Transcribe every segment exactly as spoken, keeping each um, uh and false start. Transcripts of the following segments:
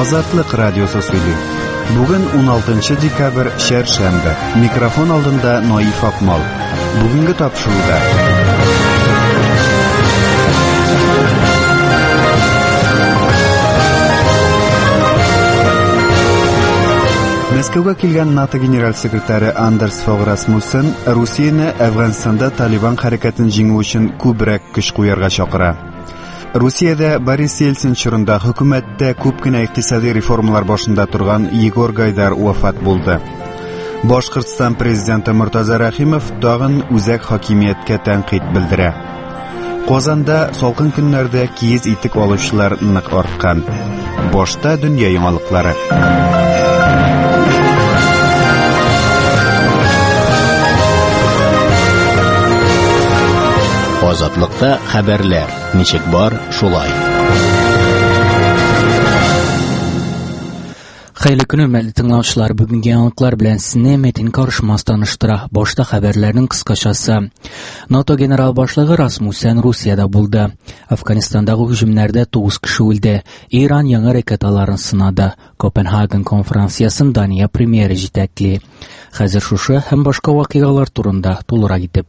Азатлык радиосы сөйли. Бүген он алтынчы декабрь, шәршәмбе. Микрофон алдында Наиф Акмал. Бүгенге тапшыруда. Мәскәүгә килгән НАТО генераль секретаре Андерс Фог Расмуссен Русияне Әфганстанда Талибан хәрәкәтен җиңү өчен күбрәк көч куярга чакыра. Русиядә Борис Ельцин чорында хөкүмәттә күп кенә икътисади реформалар башында торган Егор Гайдар вафат булды. Башкортстан президенты Муртаза Рахимов тагын үзәк хакимияткә тәнкыйть белдерә. Казанда салкын көннәрдә киез итек алучылар нык арткан. Башта дөнья яңалыклары. Азатлыкта хәбәрләр. Ничек бар, шулай. Хәйле көне, мәлі тыңлаучылар, бүгінге яңалыклар белән сезне Метин Карышмас таныштыра. Башта хәбәрләрнең кыскачасы. НАТО генерал башлыгы Расмуссен Русияда булды. Әфганистандагы һөҗүмнәрдә тугыз кеше үлде. Иран яңа ракеталарын сынады. Копенгаген конференциясын Дания премьеры җитәкли. Хәзер шушы һәм башка вакыйгалар турында тулырак итеп.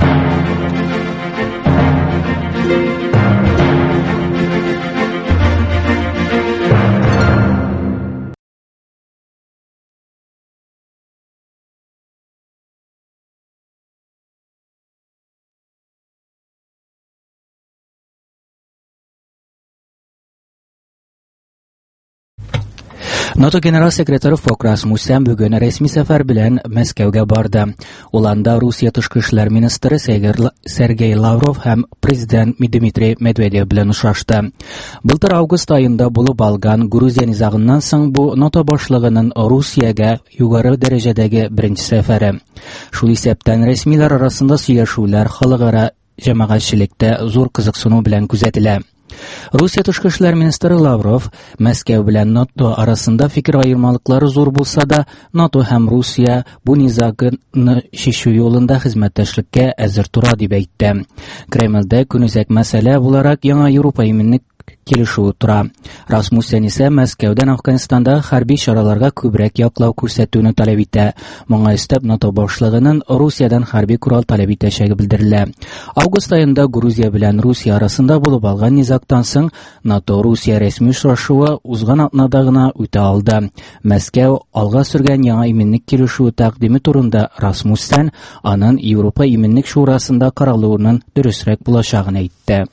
НАТО генераль секретары Фог Расмуссен бүген рәсми сәфәр белән Мәскәүгә барды. Ул анда Русия тышкы эшләр министры Сергей Лавров һәм президент Дмитрий Медведев белән очрашты. Былтыр август айында булып алган Грузия низагыннан соң бу НАТО башлыгының Русиягә югары дәрәҗәдәге беренче сәфәре. Шул исәптән рәсмиләр арасында сөйләшүләр халыкара җәмәгатьчелектә зур кызыксыну белән күзәтелә. Русия тышкы эшләр министры Лавров Мәскәү белән НАТО арасында фикер аермалыклары зур булса да, НАТО һәм Русия бу низагны шешу юлында хезмәттәшлеккә әзер тора дип әйтте. Кремльдә көнүзәк мәсьәлә буларак яңа Европа иминлек килешүе тора. Расмуссен исә Мәскәүдән Әфганстандагы хәрби чараларга күбрәк яклау күрсәтүне таләп итә. Моңа өстәп НАТО башлыгының Русиядан хәрби курал таләп итәчәге белдерелә. Август айында Грузия белән Русия арасында булып алган низагтан соң НАТО-Русия рәсми очрашуы узган атнада гына үтә алды. Мәскәү алга сөргән яңа иминлек килешүе тәкъдиме турында Расмуссен аның Европа иминлек шурасында каралуының дөресрәк булачагын әйтте.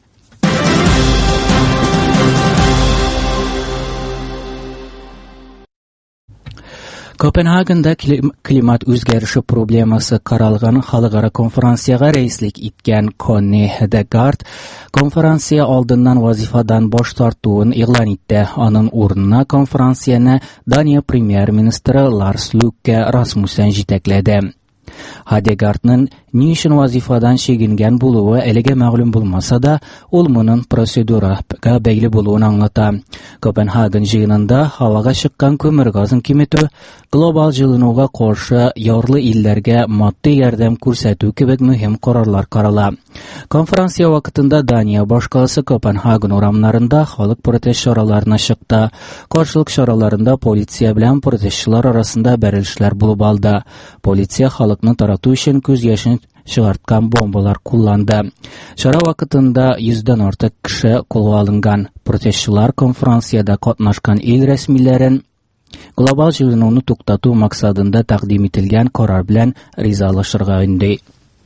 Копенгагенда климат үзгәреше проблемасы каралган халыкара конференцияга рәислек иткән Конни Хедегард конференция алдыннан вазифадан баш тартуын игълан итте. Аның урынына конференцияны Дания премьер-министры Ларс Løkke Rasmussen җитәкләде. Хедегардның ни өчен вазифадан чигенгән булуы әлегә мәгълүм булмаса да, ул моның процедурага бәйле булуын аңлата. Копенгаген җыенында һавага чыккан көмер газын киметү, глобаль җылынуга каршы ярлы илләргә матди ярдәм күрсәтү кебек мөһим карарлар карала. Конференция вакытында Дания башкаласы Копенгаген урамнарында халык протест чараларына чыкты. Каршылык чараларында полиция белән протестчылар арасында бәрелешләр булып алды. Полиция халыкны тарату өчен күз яшен чыгарткан бомбалар кулланды. Чара вакытында йөздән артык кеше кулга алынган. Протестчылар конференцияда катнашкан ил рәсмиләрен глобаль җылынуны туктату максатында тәкъдим ителгән карар белән ризалашырга өнди.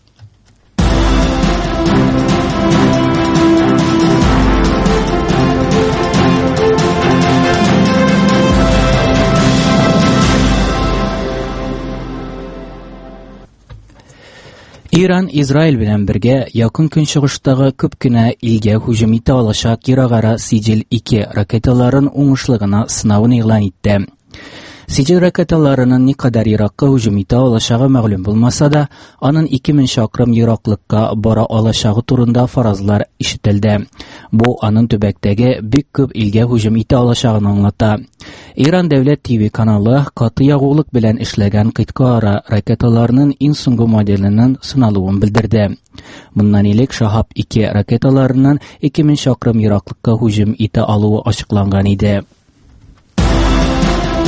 Иран Израиль белән бергә якын көнчыгыштагы күп кенә илгә һүҗүм итә алачак Ирагара Сиджил ике ракеталарын уңышлыгына сынавын игълан итте. Сиджил ракеталарының никадәр еракка һүҗүм итә алачагы мәгълүм булмаса да, аның ике мең чакрым ераклыкка бара алачагы турында фаразлар ишетелде. Бу аның төбәктәге бик күп илгә һүҗүм итә алачагын аңлата. Иран дәүләт ТВ каналы каты ягулык белән эшләгән кыйткара ракеталарының иң соңгы моделенең сыналуын белдерде. Моннан элек Шахаб ике ракеталарының ике мең чакрым ераклыкка һүҗүм итә алуы ачыкланган иде.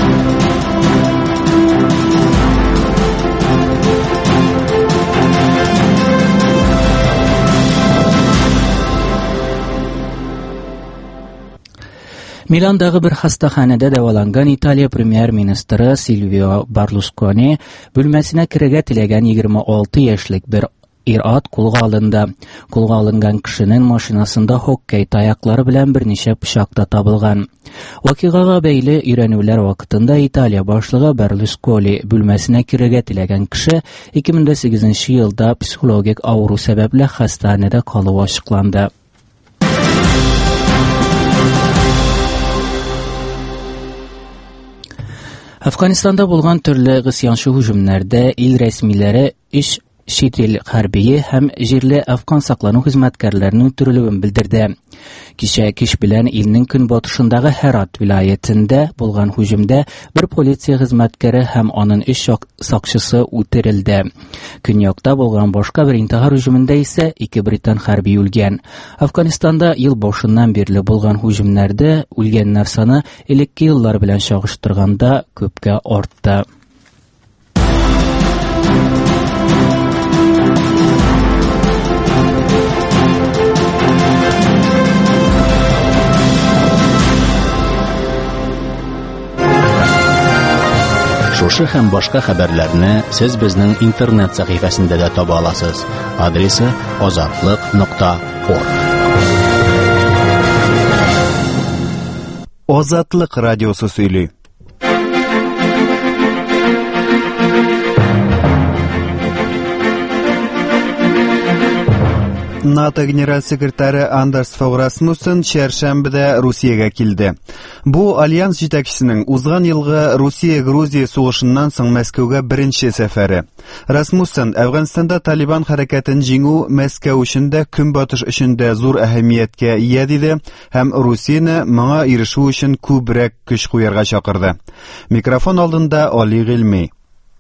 Milandagi bir xastaxonada davolangan Italiya premyer ministri Silvio Berlusconi bölmesine kirega tilagan yigirma olti yoshlik bir er-ot qo'lga olindi. Qo'lga olingan kishining mashinasida hokkey tayoqlari bilan bir necha pichoqda topilgan. Voqeaga beyli öğrenuvlar vaqtida Italiya boshlig'i Berlusconi bölmesine kirega tilagan kishi ikki ming sakkizinchi yilda psixologik avru sababli xastaxonada qolib ochiqlandi. Afganistan'da bo'lgan turli g'isyanchi hujumlarda il rasmiylari ish chet el harbiy ham yerli afg'on saqlanuv xizmatkorlarining o'ldirilganini bildirdi. Kecha kish bilan ilning kunbotishidagi Herat viloyatida bo'lgan hujumda bir politsiya xizmatkori ham onun ish soqchisi o'ldirildi. Kunyoqda bo'lgan boshqa bir intihar hujumida esa ikki britan harbiy o'lgan. Afg'onistonda yil boshidan beri bo'lgan hujumlarda o'lganlar soni ilk yillar bilan solishtirganda ko'pga ortdi. Шушы һәм башка хәбәрләрне сез безнең интернет сәхифәсендә дә таба аласыз. Адресы озатлык нокта орг. Озатлык радиосы сөйли. НАТО генераль секретары Андерс Фог Расмуссен чәршәмбедә Русиягә килде. Бу альянс җитәкчесенең узган елгы Русия-Грузия сугышыннан соң Мәскәүгә беренче сәфәре. Расмуссен Әфганстанда Талибан хәрәкәтен җиңү Мәскәү өчен дә, көнбатыш өчен дә зур әһәмияткә ия диде һәм Русияне моңа ирешү өчен күбрәк көч куярга чакырды. Микрофон алдында Али Гыйльми.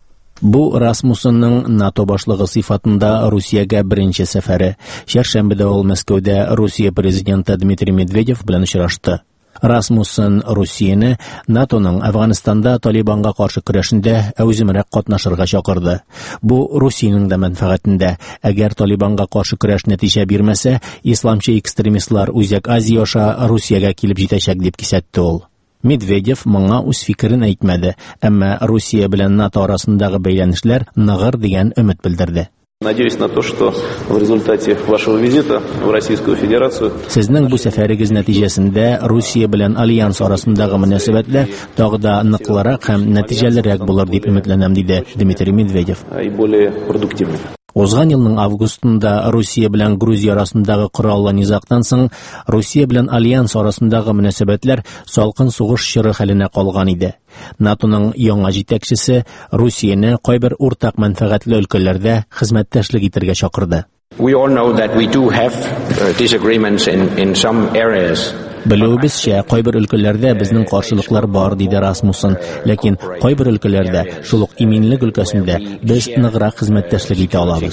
Бу Расмуссенның НАТО башлыгы сыйфатында Русиягә беренче сәфәре. Чәршәмбедә ул Мәскәүдә Русия президенты Дмитрий Медведев белән очрашты. Расмуссен Русияне НАТОның Әфганстанда Талибанга каршы көрәшендә әүземрәк катнашырга чакырды. Бу Русиянең дә мәнфәгатендә. Әгәр Талибанга каршы көрәш нәтиҗә бирмәсә, исламчы экстремистлар Үзәк Азия аша Русиягә килеп җитәчәк дип кисәтте ул. Медведев моңа үз фикерен әйтмәде, әмма Русия белән НАТО арасындагы бәйләнешләр ныгыр дигән өмет белдерде. Надеюсь на то, что в результате вашего визита в Российскую Федерацию Сезнең бу сәфәрегез нәтиҗәсендә Русия белән альянс арасындагы мөнәсәбәтләр тагы да ныклырак һәм нәтиҗәлерәк булыр дип өметләнәм, диде Дмитрий Медведев. и более продуктивны. Узган елның августында Русия белән Грузия арасындагы кораллы низактан соң Русия белән альянс арасындагы мөнәсәбәтләр салкын сугыш чоры хәленә калган иде. НАТОның яңа җитәкчесе Русияне кайбер уртак мәнфәгатьле өлкәләрдә хезмәттәшлек итәргә чакырды. We all know that we do have uh, disagreements in, in some areas. Белүебезчә, кайбер өлкәләрдә безнең каршылыклар бар, диде Расмуссен, ләкин кайбер өлкәләрдә, шул ук иминлек өлкәсендә, без ныграк хезмәттәшлек итә алабыз.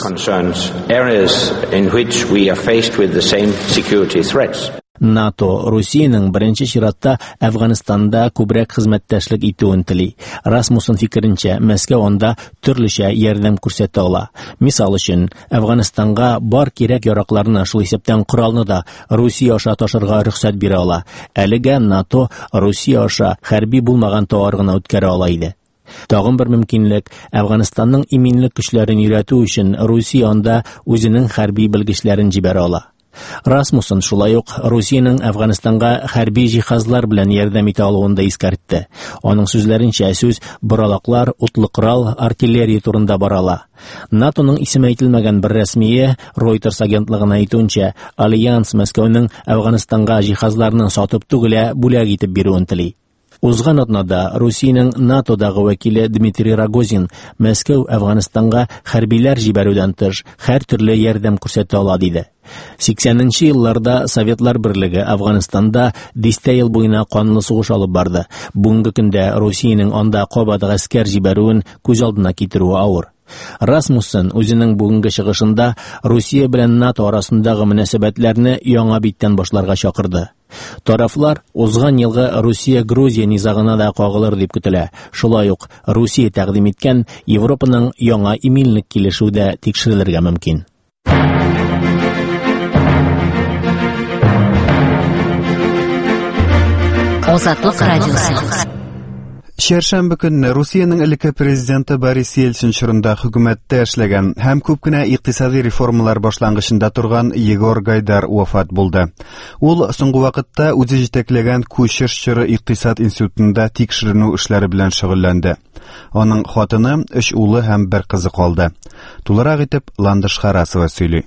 Areas in which we are faced with the same security threats. НАТО Русиянең беренче чиратта Әфганстанда күбрәк хезмәттәшлек итүен тели. Расмуссен фикеренчә, Мәскәү анда төрлечә ярдәм күрсәтә ала. Мисал өчен, Әфганстанга бар кирәк яракларны, шул исәптән коралны да Русия аша ташырга рөхсәт бирә ала. Әлегә НАТО Русия аша хәрби булмаган товар гына үткәрә ала иде. Тагын бер мөмкинлек, Әфганстанның иминлек көчләрен өйрәтү өчен Русия анда үзенең хәрби белгечләрен җибәрә ала. Расмуссен шулай ук Русияның Әфганстанга хәрби җиһазлар белән ярдәм итә алуын да искәртте. Аның сүзләренчә, сүз боралаклар, утлы корал, артиллерия турында бара. НАТОның исеме әйтелмәгән бер рәсмие Reuters агентлыгына әйтүенчә, альянс Мәскәүнең Әфганстанга җиһазларны сатып түгел, бүләк итеп бирүен тели. Узган атнада Русиянең НАТОдагы вәкиле Дмитрий Рогозин Мәскәү Әфганстанга хәрбиләр җибәрүдән тыш һәр төрле ярдәм күрсәтә ала диде. сиксәненче елларда Советлар Берлеге Әфганстанда дистә ел буена канлы сугыш алып барды. Бүгенге көндә Русиянең анда кабат гаскәр җибәрүен күз алдына китерүе авыр. Расмуссен үзенең бүгенге чыгышында Русия белән НАТО арасындагы мөнәсәбәтләрне яңа биттән башларга чакырды. Тарафлар узган елгы Русия-Грузия низагына да кагылыр дип көтелә. Шулай ук Русия тәкъдим иткән Европаның яңа иминлек килешүе дә тикшерелергә мөмкин. Азатлык радиосы. Шәршәмбе көнне Русиянең элекке президенты Борис Ельцин чорында хөкүмәттә эшләгән һәм күп кенә икътисади реформалар башлангычында торган Егор Гайдар вафат булды. Ул соңгы вакытта үзе җитәкләгән Күчеш чоры икътисад институтында тикшеренү эшләре белән шөгыльләнде. Аның хатыны, өч улы һәм бер кызы калды. Тулырак итеп Ландыш Харасова сөйли.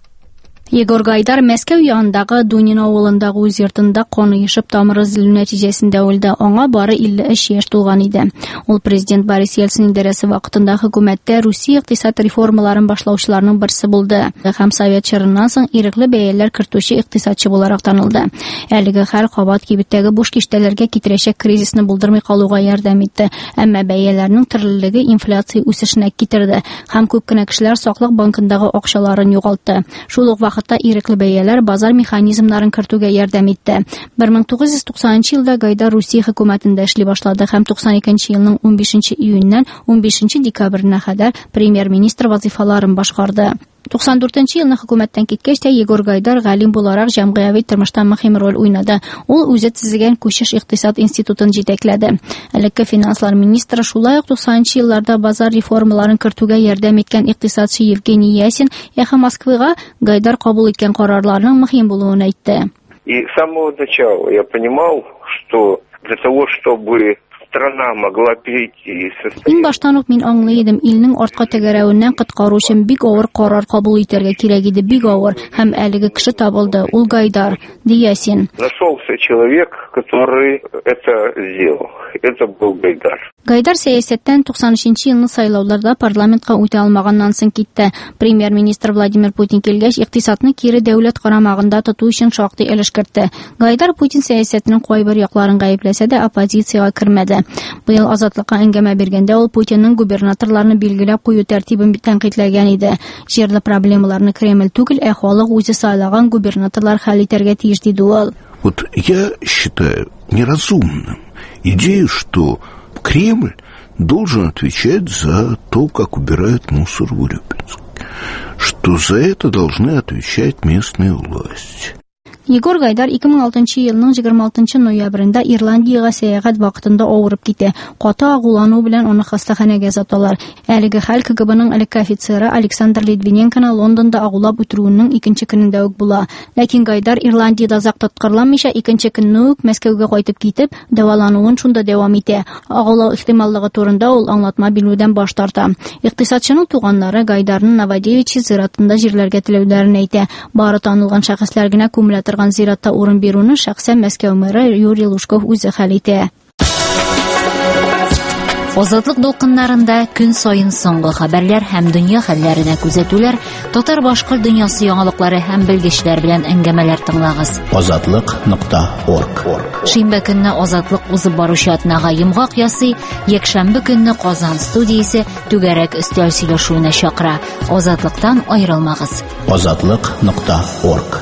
Егор Гайдар Мәскәү янындагы Дунин авылындагы үз йортында каныешып тамыры өзелү нәтиҗәсендә үлде. Аңа бары илле өч яшь тулган иде. Ул президент Борис Ельцин идарәсе вакытында хөкүмәттә Русия икътисад реформаларын башлаучыларның берсе булды һәм Совет чорыннан соң ирекле бәяләр кертүче икътисадчы буларак танылды. Әлеге хәл кабат кибеттәге буш киштәләргә китерәчәк кризисны булдырмый калуга ярдәм итте. Әмма бәяләрнең төрлелеге инфляция үсешенә китерде һәм күп кенә кешеләр саклык банкындагы акчаларын югалтты. Шул ук вакытта ирекле бәяләр базар механизмнарын кертүгә ярдәм итте. бер мең тугыз йөз туксанынчы елда Гайдар Русия хөкүмәтендә эшли башлады һәм туксан икенче елның унбишенче июньнән унбишенче декабренә кадәр премьер-министр вазифаларын башкарды. туксан дүртенче елны хөкүмәттән киткәч тә Егор Гайдар галим буларак җәмгыяви тормышта мөһим роль уйнады. Ул үзе төзегән Күчеш икътисад институтын җитәкләде. Элекке финанслар министры шулай ук туксанынчы елларда базар реформаларын кертүгә ярдәм иткән икътисадчы Евгений Ясин Эхо Москвыга Гайдар кабул иткән карарларның мөһим булуын әйтте. И с самого начала я понимал, что для того, чтобы страна могла перейти со Иң баштан ук мин аңлый идем, илнең артка тәгәрәвеннән коткару өчен бик авыр карар кабул итәргә кирәк иде, бик авыр, һәм әлеге кеше табылды. Ул Гайдар, ди Ясин. Нашелся человек, который это сделал. Это был Гайдар. Гайдар сәясәттән туксан өченче елның сайлауларда парламентка үтә алмаганнан соң китте. Премьер-министр Владимир Путин килгәч, икътисадны кире дәүләт карамагында тоту өчен шактый өлеш кертте. Гайдар Путин сәясәтенең кайбер якларын гаепләсә дә, оппозициягә кермәде. Быел азатлыкка әңгәмә биргәндә ул Путинның губернаторларны билгеләп кую тәртибен тәнкыйтьләгән иде. Җирле проблемаларны Кремль түгел, ә халык үзе сайлаган губернаторлар хәл итәргә тиеш диде ул. Вот я считаю неразумным идею, что Кремль должен отвечать за то, как убирают мусор в Урюпинске, что за это должны отвечать местные власти. Егор Гайдар ике мең алтынчы елның егерме алтынчы ноябрендә Ирландиягә сәяхәт вакытында авырып китә. Каты агулану белән аны хастаханәгә озаталар. Әлеге хәл КГБның элекке офицеры Александр Литвиненконы Лондонда агулап үтерүенең икенче көнендә үк була. Ләкин Гайдар Ирландиядә озак тоткарланмыйча икенче көнне үк Мәскәүгә кайтып китеп, дәвалануын шунда дәвам итә. Агулау ихтималлыгы турында ул аңлатма бирүдән баш тарта. Икътисадчының туганнары Гайдарны Новодевичье зиратында җирләргә теләүләрен әйтә. Бары танылган шәхесләр генә күмелә торган зиратта урын бирүне шәхсән Мәскәү мэры Юрий Лужков үзе хәл итә. Азатлык дулкыннарында көн сайын соңгы хәбәрләр һәм дөнья хәлләренә күзәтүләр, татар-башкорт дөньясы яңалыклары һәм белгечләр белән әңгәмәләр тыңлагыз. азатлык нокта орг. Шимбә көнне Азатлык узып баручы атнага йомгак ясый, якшәмбе көнне Казан студиясе түгәрәк өстәл сөйләшүенә чакыра. Азатлыктан аерылмагыз. азатлык нокта орг.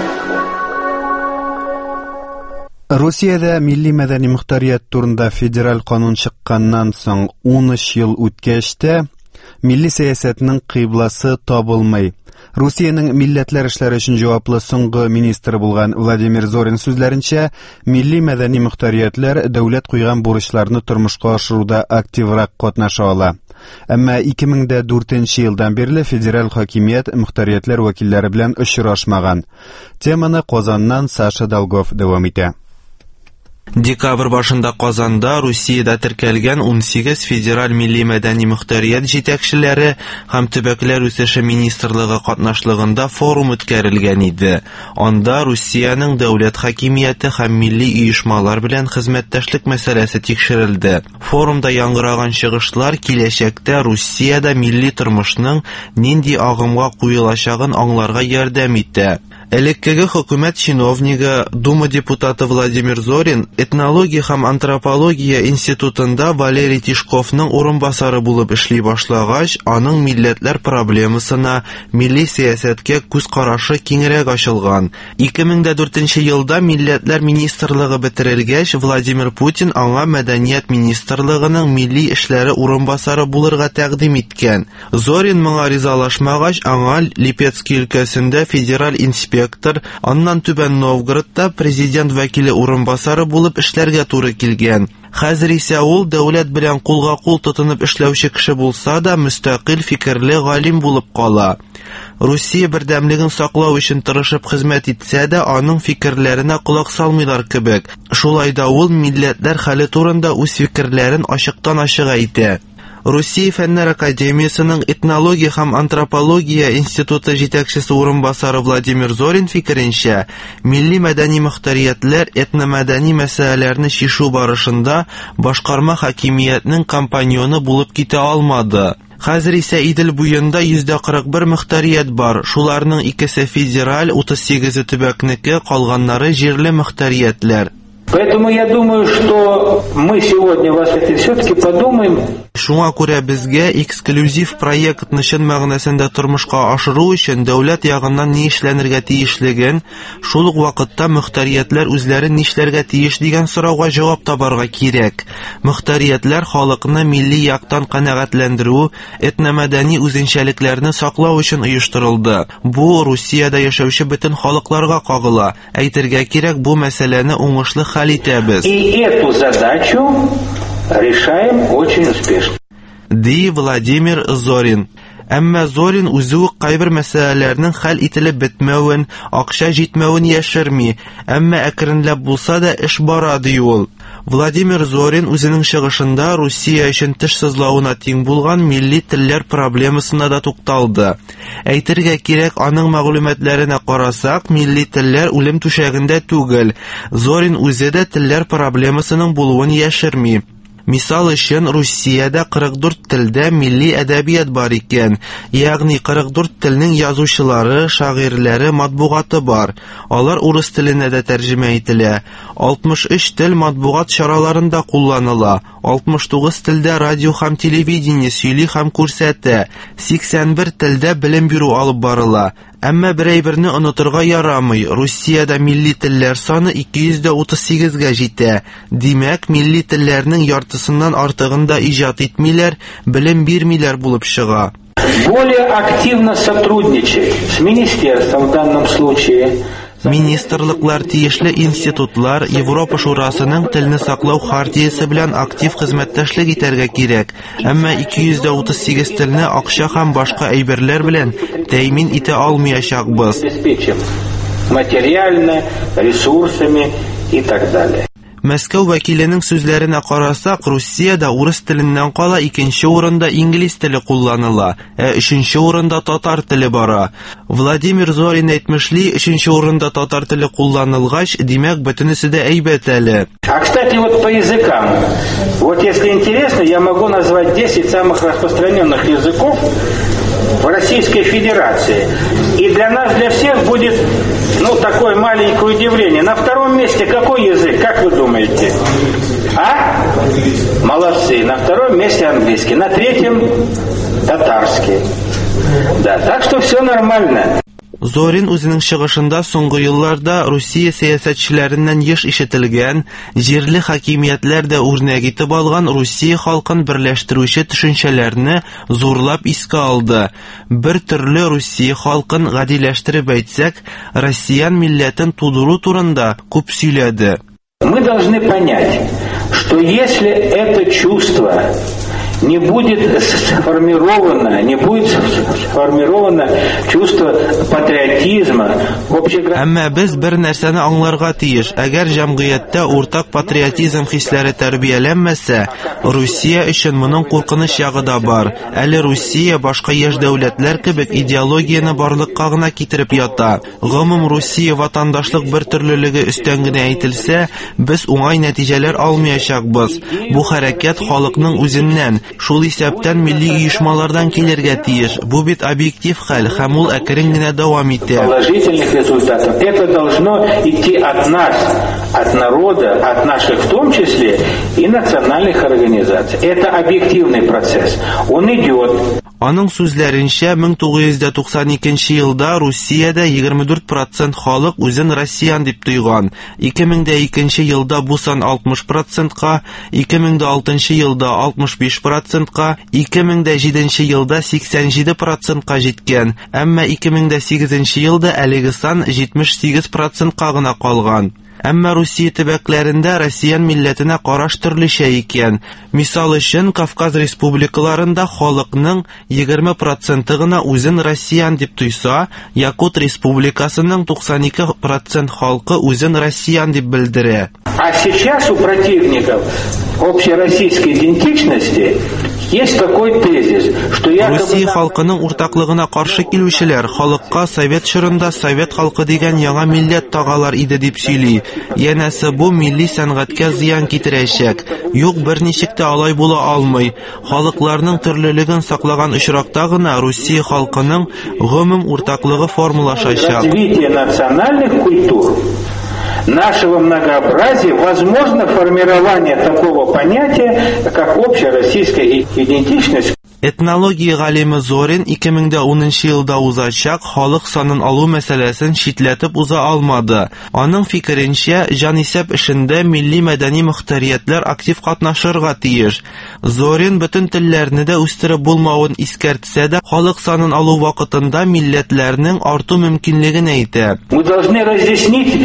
Русиядә милли мәдәни мөхтәрият турында федераль канун чыкканнан соң ун өч ел үткәч тә милли сәясәтнең кыйбласы табылмый. Русиянең милләтләр эшләре өчен җаваплы соңгы министры булган Владимир Зорин сүзләренчә, милли мәдәни мөхтәриятләр дәүләт куйган бурычларны тормышка ашыруда активрак катнаша ала. Әмма ике мең дүртенче елдан бирле федераль хакимият мөхтәриятләр вәкилләре белән очрашмаган. Теманы Казаннан Саша Долгов дәвам итә. Декабр башында Казанда Русиядә теркәлгән ун сигез федераль милли мәдәни мөхтәрият җитәкчеләре һәм төбәкләр үсеше министрлыгы катнашлыгында форум үткәрелгән иде. Анда Русиянең дәүләт хакимияте һәм милли оешмалар белән хезмәттәшлек мәсьәләсе тикшерелде. Форумда яңгыраган чыгышлар киләчәктә Русиядә милли тормышның нинди агымга куелачагын аңларга ярдәм итә. Элеккеге хөкүмәт чиновнигы, Дума депутаты Владимир Зорин этнология һәм антропология институтында Валерий Тишковның урынбасары булып эшли башлагач, аның милләтләр проблемасына, милли сәясәткә күз карашы киңрәк ачылган. ике мең дүртенче елда милләтләр министрлыгы бетерелгәч, Владимир Путин аңа мәдәният министрлыгының милли эшләре урынбасары булырга тәкъдим иткән. Зорин моңа ризалашмагач, аңа Липецк өлкәсендә федераль инспектор, аннан Түбән Новгородта президент вәкиле урынбасары булып эшләргә туры килгән. Хәзер исә ул дәүләт белән кулга-кул тотынып эшләүче кеше булса да, мөстәкыйль фикерле галим булып кала. Русия бердәмлеген саклау өчен тырышып хезмәт итсә дә, аның фикерләренә колак салмыйлар кебек. Шулай да ул милләтләр хәле турында үз фикерләрен ачыктан-ачык әйтә. Русия фәннәр академиясының этнология һәм антропология институты җитәкчесе урынбасары Владимир Зорин фикеренчә, милли мәдәни мөхтәриятләр этномәдәни мәсьәләләрне чишү барышында башкарма хакимиятның компаньоны булып китә алмады. Хәзер исә Идел буенда йөз кырык бер мөхтәрият бар. Шуларның икесе федераль, утыз сигезе төбәкнеке, калганнары җирле мөхтәриятләр. Поэтому я думаю, что мы сегодня вас все-таки подумаем. Шуңа күрә безгә эксклюзив проектны чын мәгънәсендә тормышка ашыру өчен дәүләт ягыннан ни эшләнергә тиешлеген, шул ук вакытта мөхтәриятләр үзләрен нишләргә тиеш дигән сорауга җавап табарга кирәк. Мөхтәриятләр халыкны милли яктан канәгатьләндерү, этномәдәни үзенчәлекләрне саклау өчен оештырылды. Бу Русиядә яшәүче бөтен халыкларга кагыла. Әйтергә кирәк, бу мәсьәләне уңышлы хәл итәбез. И эту задачу решаем очень успешно. Ди Владимир Зорин. Әмма Зорин үзе үк кайбер мәсьәләләрнең хәл ителеп бетмәвен, акча җитмәвен яшерми, әмма әкренләп булса да эш бара ди ул. Владимир Зорин үзенең чыгышында Русия өчен теш сызлавына тиң булган милли телләр проблемасына да тукталды. Әйтергә кирәк, аның мәгълүматларына карасак, милли телләр үлем түшәгендә түгел. Зорин үзе дә телләр проблемасының булуын яшерми. Мисал өчен, Русиядә кырык дүрт телдә милли әдәбият бар икән, ягъни кырык дүрт телнең язучылары, шагыйрьләре, матбугаты бар. Алар урыс теленә дә тәрҗемә ителә. алтмыш өч тел матбугат чараларында кулланыла. алтмыш тугыз телдә радио һәм телевидение сөйли һәм күрсәтә. сиксән бер телдә белем бирү алып барыла. Әмма бер әйберне онытырга ярамый. Русиядә милли телләр саны ике йөз утыз сигезгә җитә. Димәк, милли телләрнең яртысыннан артыгын да иҗат итмиләр, белем бирмиләр булып чыга. Более активно сотрудничать с министерством в данном случае. Министрлыклар, тиешле институтлар Европа шурасының телне саклау хартиясе белән актив хезмәттәшлек итәргә кирәк. Әмма ике йөз утыз сигез телне акча һәм башка әйберләр белән тәэмин итә алмаячакбыз. Материально, ресурсами и так далее. Мәскәү вәкиленең сүзләренә карасак, Русиядә урыс теленнән кала икенче урында инглиз теле кулланыла, ә өченче урында татар теле бара. Владимир Зорин әйтмешли, өченче урында татар теле кулланылгач, димәк, бөтенесе дә әйбәт әле. А, кстати, вот по языкам. Вот если интересно, я могу назвать десять самых распространенных языков в Российской Федерации. И для нас, для всех будет, ну, такое маленькое удивление. На втором месте какой язык, как вы думаете? А? Молодцы. На втором месте английский. На третьем татарский. Да, так что все нормально. Зорин үзенең чыгышында соңгы елларда Русия сәясәтчеләреннән еш ишетелгән, җирле хакимиятләр дә үрнәк итеп алган Русия халкын берләштерүче төшенчәләрне зурлап искә алды. Бер төрле Русия халкын гадиләштереп әйтсәк, россиян милләтен тудыру турында күп сөйләде. Мы должны понять, что если это чувство не будет сформировано, не будет сформировано чувство патриотизма, общегражданского. Әмма без бер нәрсәне аңларга тиеш. Әгәр җәмгыятьтә уртак патриотизм хисләре тәрбияләнмәсә, Русия өчен моның куркыныч ягы да бар. Әле Русия башка яшь дәүләтләр кебек идеологияне барлыкка гына китереп ята. Гомум Русия ватандашлык бертөрлелеге өстән генә әйтелсә, без уңай нәтиҗәләр алмаячакбыз. Бу хәрәкәт халыкның үзеннән, Шул исәптән милли оешмалардан килергә тиеш. Бу бит объектив хәл, һәм ул әкрен генә дәвам итә. Положительных результатов. Это должно идти от нас, от народа, от наших в том числе и национальных организаций. Это объективный процесс. Он идет. Аның сүзләренчә, мең тугыз йөз туксан икенче елда Русиядә егерме дүрт процент халык үзен россиян дип тойган. ике мең икенче елда бу сан алтмыш процентка, ике мең алтынчы елда алтмыш биш процентка, ике мең җиденче елда сиксән җиде процентка җиткән. Әмма ике мең сигезенче елда әлеге сан җитмеш сигез процентка гына калган. Әмма Русия төбәкләрендә россиян милләтенә караш төрлечә икән. Мисал өчен, Кавказ республикаларында халыкның егерме проценты гына үзен россиян дип тойса, Якут республикасының туксан ике процент халкы үзен россиян дип белдерә. А сейчас у противников общероссийской идентичности есть такой тезис, что якобы Русия халкының уртаклыгына каршы килүчеләр халыкка совет чорында совет халкы дигән яңа милләт тагалар иде дип сөйли. Янәсе бу милли сәнгатькә зыян китерәчәк. Юк, берничек тә алай була алмый. Халыкларның төрлелеген саклаган очракта гына Русия халкының гомум уртаклыгы формалашачак. Развитие национальных культур, нашего многообразия, возможно формирование такого понятия, как общероссийская идентичность. Этнология галиме Зорин ике мең унынчы елда узачак халык санын алу мәсьәләсен читләтеп уза алмады. Аның фикеренчә, җанисәп эшендә милли мәдәни мөхтәриятләр актив катнашырга тиеш. Зорин бөтен телләрне дә үстереп булмавын искәртсә дә, халык санын алу вакытында милләтләрнең арту мөмкинлеген әйтә. Мы должны разъяснить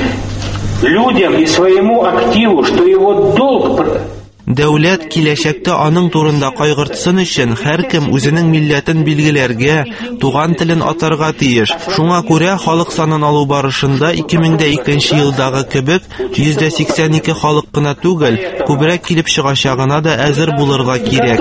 людям и своему активу, что его долг. Дәүләт киләчәктә аның турында кайгыртсын өчен һәркем үзенең милләтен билгеләргә, туган телен атарга тиеш. Шуңа күрә халык санын алу барышында ике мең икенче елдагы кебек йөз сиксән ике халык кына түгел, күбрәк килеп чыгачагына да әзер булырга кирәк.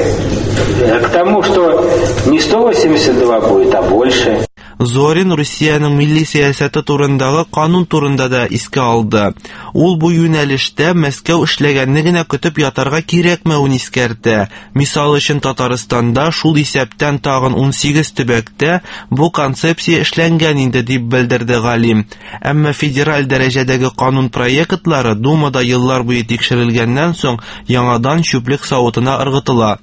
К тому, что не сто восемьдесят два будет, а больше. Зорин Русияның милли сәясәте турындагы канун турында да искә алды. Ул бу юнәлештә Мәскәү эшләгәнне генә көтеп ятарга кирәкмәвен искәртә. Мисал өчен Татарстанда шул исәптән тагын ун сигез төбәктә бу концепция эшләнгән инде дип белдерде галим. Әмма федераль дәрәҗәдәге канун проектлары Думада еллар буе тикшерелгәннән соң яңадан чүплек савытына ыргытыла.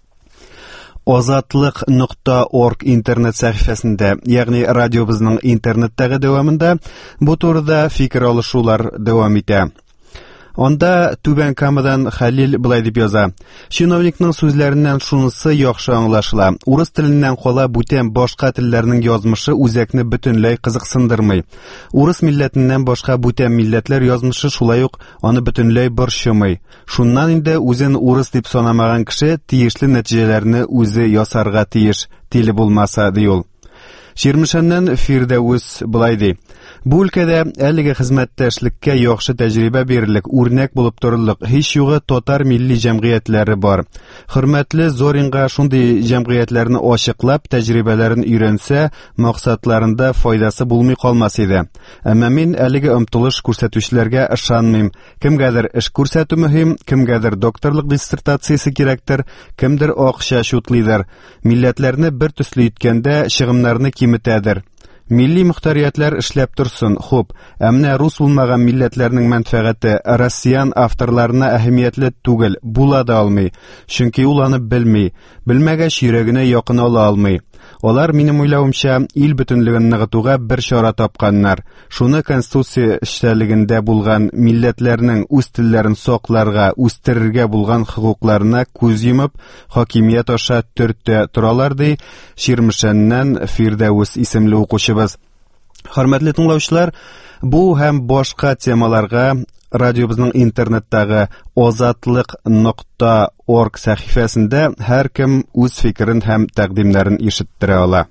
Озатлык нокта орг интернет сәхифәсендә, ягъни радиобызның интернеттагы дәвамында бу турыда фикер алышулар дәвам итә. Анда Түбән Камадан Хәлил былай дип яза: Чиновникның сүзләреннән шунысы яхшы аңлашыла. Урыс теленнән кала бүтән башка телләрнең язмышы үзәкне бөтенләй кызыксындырмый. Урыс милләтеннән башка бүтән милләтләр язмышы шулай ук аны бөтенләй борчымый. Шуннан инде үзен урыс дип санамаган кеше тиешле нәтиҗәләрне үзе ясарга тиеш, тиле булмаса ди ул. Ширмешәннән Фирдәүс былай ди: Бу өлкәдә әлеге хезмәттәшлеккә яхшы тәҗрибә бирерлек, үрнәк булып торырлык һич югы татар милли җәмгыятьләре бар. Хөрмәтле Зоринга шундый җәмгыятьләрне ачыклап, тәҗрибәләрен өйрәнсә, максатларында файдасы булмый калмас иде. Әмма мин әлеге омтылыш күрсәтүчеләргә ышанмыйм. Кемгәдер эш күрсәтү мөһим, кемгәдер докторлык диссертациясе кирәктер, кемдер акча шутлыйдыр. Милләтләрне бер төсле иткәндә чыгымнарны киметәдер. Милли мөхтәриятләр эшләп торсын, хуп, әмнә рус булмаган милләтләрнең мәнфәгате россиян авторларына әһәмиятле түгел, була да алмый, чөнки ул аны белми, белмәгәч йөрәгенә якын ала алмый. Олар, минем уйлавымча, ил бөтенлеген ныгытуга бер чара тапканнар. Шуны конституция эштәлегендә булган милләтләрнең үз телләрен сакларга, үстерергә булган хокукларына күз йомып, хакимият аша төртә торалар ди Ширмешәннән Фирдәүс исемле укучыбыз. Хөрмәтле тыңлаучылар, бу һәм башка темаларга радиобызның интернеттагы озатлык нокта орг сәхифәсендә һәркем үз фикерен һәм тәкъдимнәрен ишеттерә ала.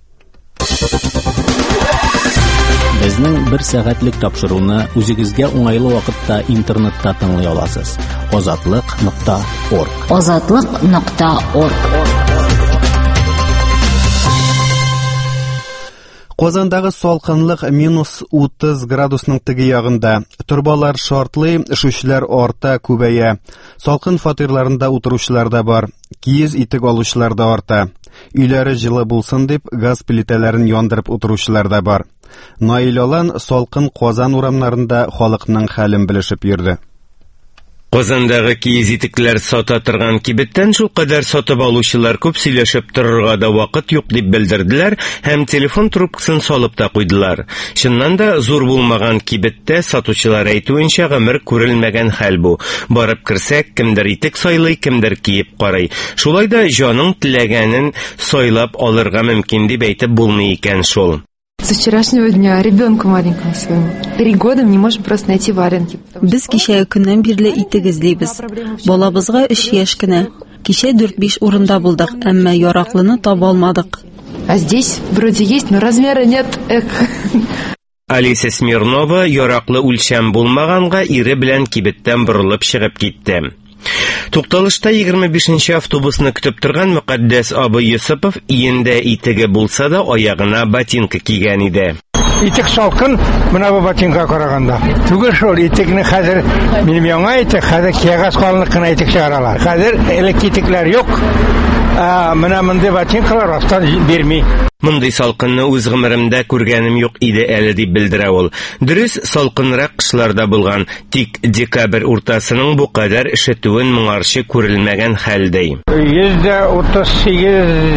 Безнең бер сәгатьлек тапшыруны үзегезгә уңайлы вакытта интернетта тыңлый аласыз. озатлык нокта орг. озатлык нокта орг. Казандагы салкынлык минус утыз градусның теге ягында. Турбалар шартлый, эшүчеләр арта, күбәя. Салкын фатирларында утыручылар да бар. Киез итек алучылар да арта. Үйләре җылы булсын дип, газ плитәләрен яндырып утыручылар да бар. Наил Алан салкын Казан урамнарында халыкның хәлен белешеп йөрде. Казандагы киез итекләр сата торган кибеттән шул кадәр сатып алучылар күп сөйләшеп торырга да вакыт юк дип белдерделәр һәм телефон трубкасын салып та куйдылар. Чыннан да зур булмаган кибеттә сатучылар әйтүенчә гомер күрелмәгән хәл бу. Барып керсәк, кемдер итек сайлый, кемдер киеп карый. Шулай да җаның теләгәнен сайлап алырга мөмкин дип әйтеп булмый икән шул. С вчерашнего дня ребенку маленькому своему. Три года не можем просто найти валенки. Без кичә көннән бирле итек эзлибез. Балабызга өч яшь кенә. Кичә дүрт-биш урында булдык, әмма яраклыны таба алмадык. А здесь вроде есть, но размера нет. Эх. Алиса Смирнова яраклы үлчәм булмаганга ире белән кибеттән борылып чыгып китте. Тукталышта егерме бишенче автобусны көтеп торган Мөкаддәс абый Йосыпов иендә итеге булса да аягына ботинка кигән иде. Итек салкын, менә бу ботинка караганда. Түгел шул итекне хәзер минем яңа итек, хәзер киягаз калынлык кына итек чыгаралар. Хәзер элек итекләр юк. А менә монда ботинкалар астан бирми. Мондый салкынны үз гомеремдә күргәнем юк иде әле дип белдерә ул. Дөрес, салкынрак кышларда булган, тик декабрь уртасының бу кадәр ишетүен моңарчы күрелмәгән хәлдәй. йөз утыз сигез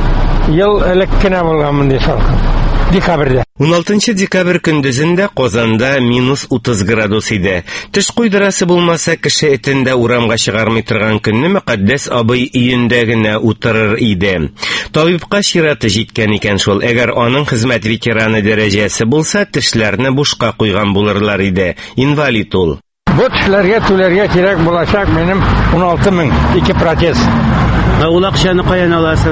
ел элек кенә булган мондый салкын. Декабрьдә. он алтынчы декабрь көндезендә Казанда минус утыз градус иде. Теш куйдырасы булмаса кеше этендә урамга чыгармый торган көнне Мөкаддәс абый өендә генә утырыр иде. Табибка чираты җиткән икән шул. Әгәр аның хезмәт ветераны дәрәҗәсе булса, тешләрне бушка куйган булырлар иде. Инвалид ул. Бу тешләргә түләргә кирәк булачак минем он алты мең ике протез. Ә ул акчаны каян аласыз?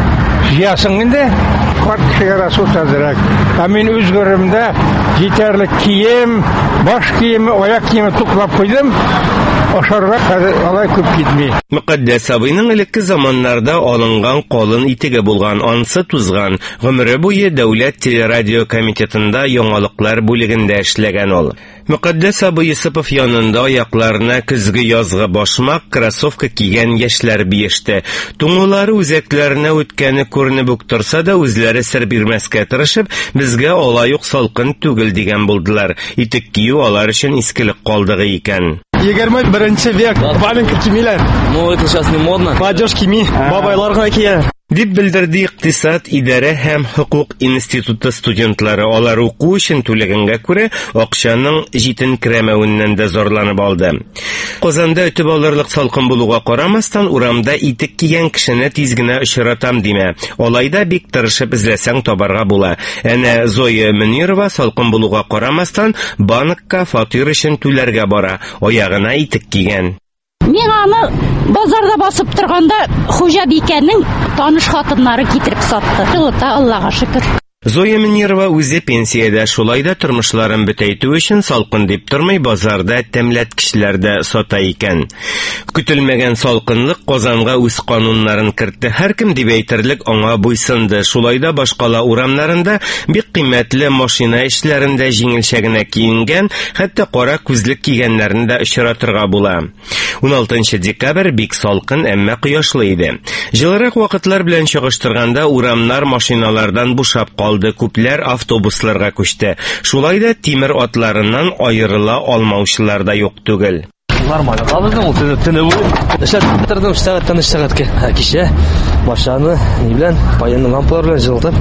Җыясың инде? Карт кешегә сутадырак. Ә мин үз гөрремдә җитәрлек кием, баш киеме, аяк киеме туклап куйдым. Ашарга хәзер алай күп китми. Мөкаддәс абыйның элекке заманнарда алынган калын итеге булган, ансы тузган. Гомере буе дәүләт телерадио комитетында яңалыклар бүлегендә эшләгән ул. Мөкаддәс абый Йосыпов янында аякларына көзге язгы башмак, кроссовка кигән яшьләр биеште. Туңулары үзәкләренә үткәне күренеп үк торса да, үзләре сер бирмәскә тырышып, безгә алай ук салкын түгел дигән булдылар. Итек кию алар өчен искелек калдыгы икән. егерме беренче век. Валенка кимиләр. Ну, это сейчас не модно. Молодежь кими, бабайлар гына кия. Дип белдерде икътисад, идарә һәм хукук институты студентлары. Алар уку өчен түләгәнгә күрә акчаның җитенкерәмәвеннән дә зарланып алды. Казанда үтеп алырлык салкын булуга карамастан, урамда итек кигән кешене тиз генә очратам димә. Алайда бик тырышып эзләсәң табарга була. Әнә Зоя Мөнирова салкын булуга карамастан банкка фатир өчен түләргә бара. Аягына итек кигән. Мин аны базарда басып торганда хуҗа бикәнең таныш хатыннары китереп сатты. Тылыта, Аллага шөкер. Зоя Мөнирова үзе пенсиядә, шулай да тормышларын бетәйтү өчен салкын дип тормый базарда тәмләткечләрдә сата икән. Көтелмәгән салкынлык Казанга үз кануннарын кертте. Һәркем дип әйтерлек аңа буйсынды. Шулай да башкала урамнарында бик кыйммәтле машина эшләрендә җиңелчә генә киенгән, хәтта кара күзлек кигәннәрне дә очратырга була. он алтынчы декабрь бик салкын, әмма кояшлы иде. Җылырак вакытлар белән чагыштырганда урамнар машиналардан бушап калды, күпләр автобусларга күчте. Шулай да тимер атларыннан аерыла алмаучылар да юк түгел. Нормально. Абызның ул төне бу. Эшләп бетердем, сәгатьтән өч сәгатькә. Кичә машинаны ни белән, паенны лампалар белән җылытып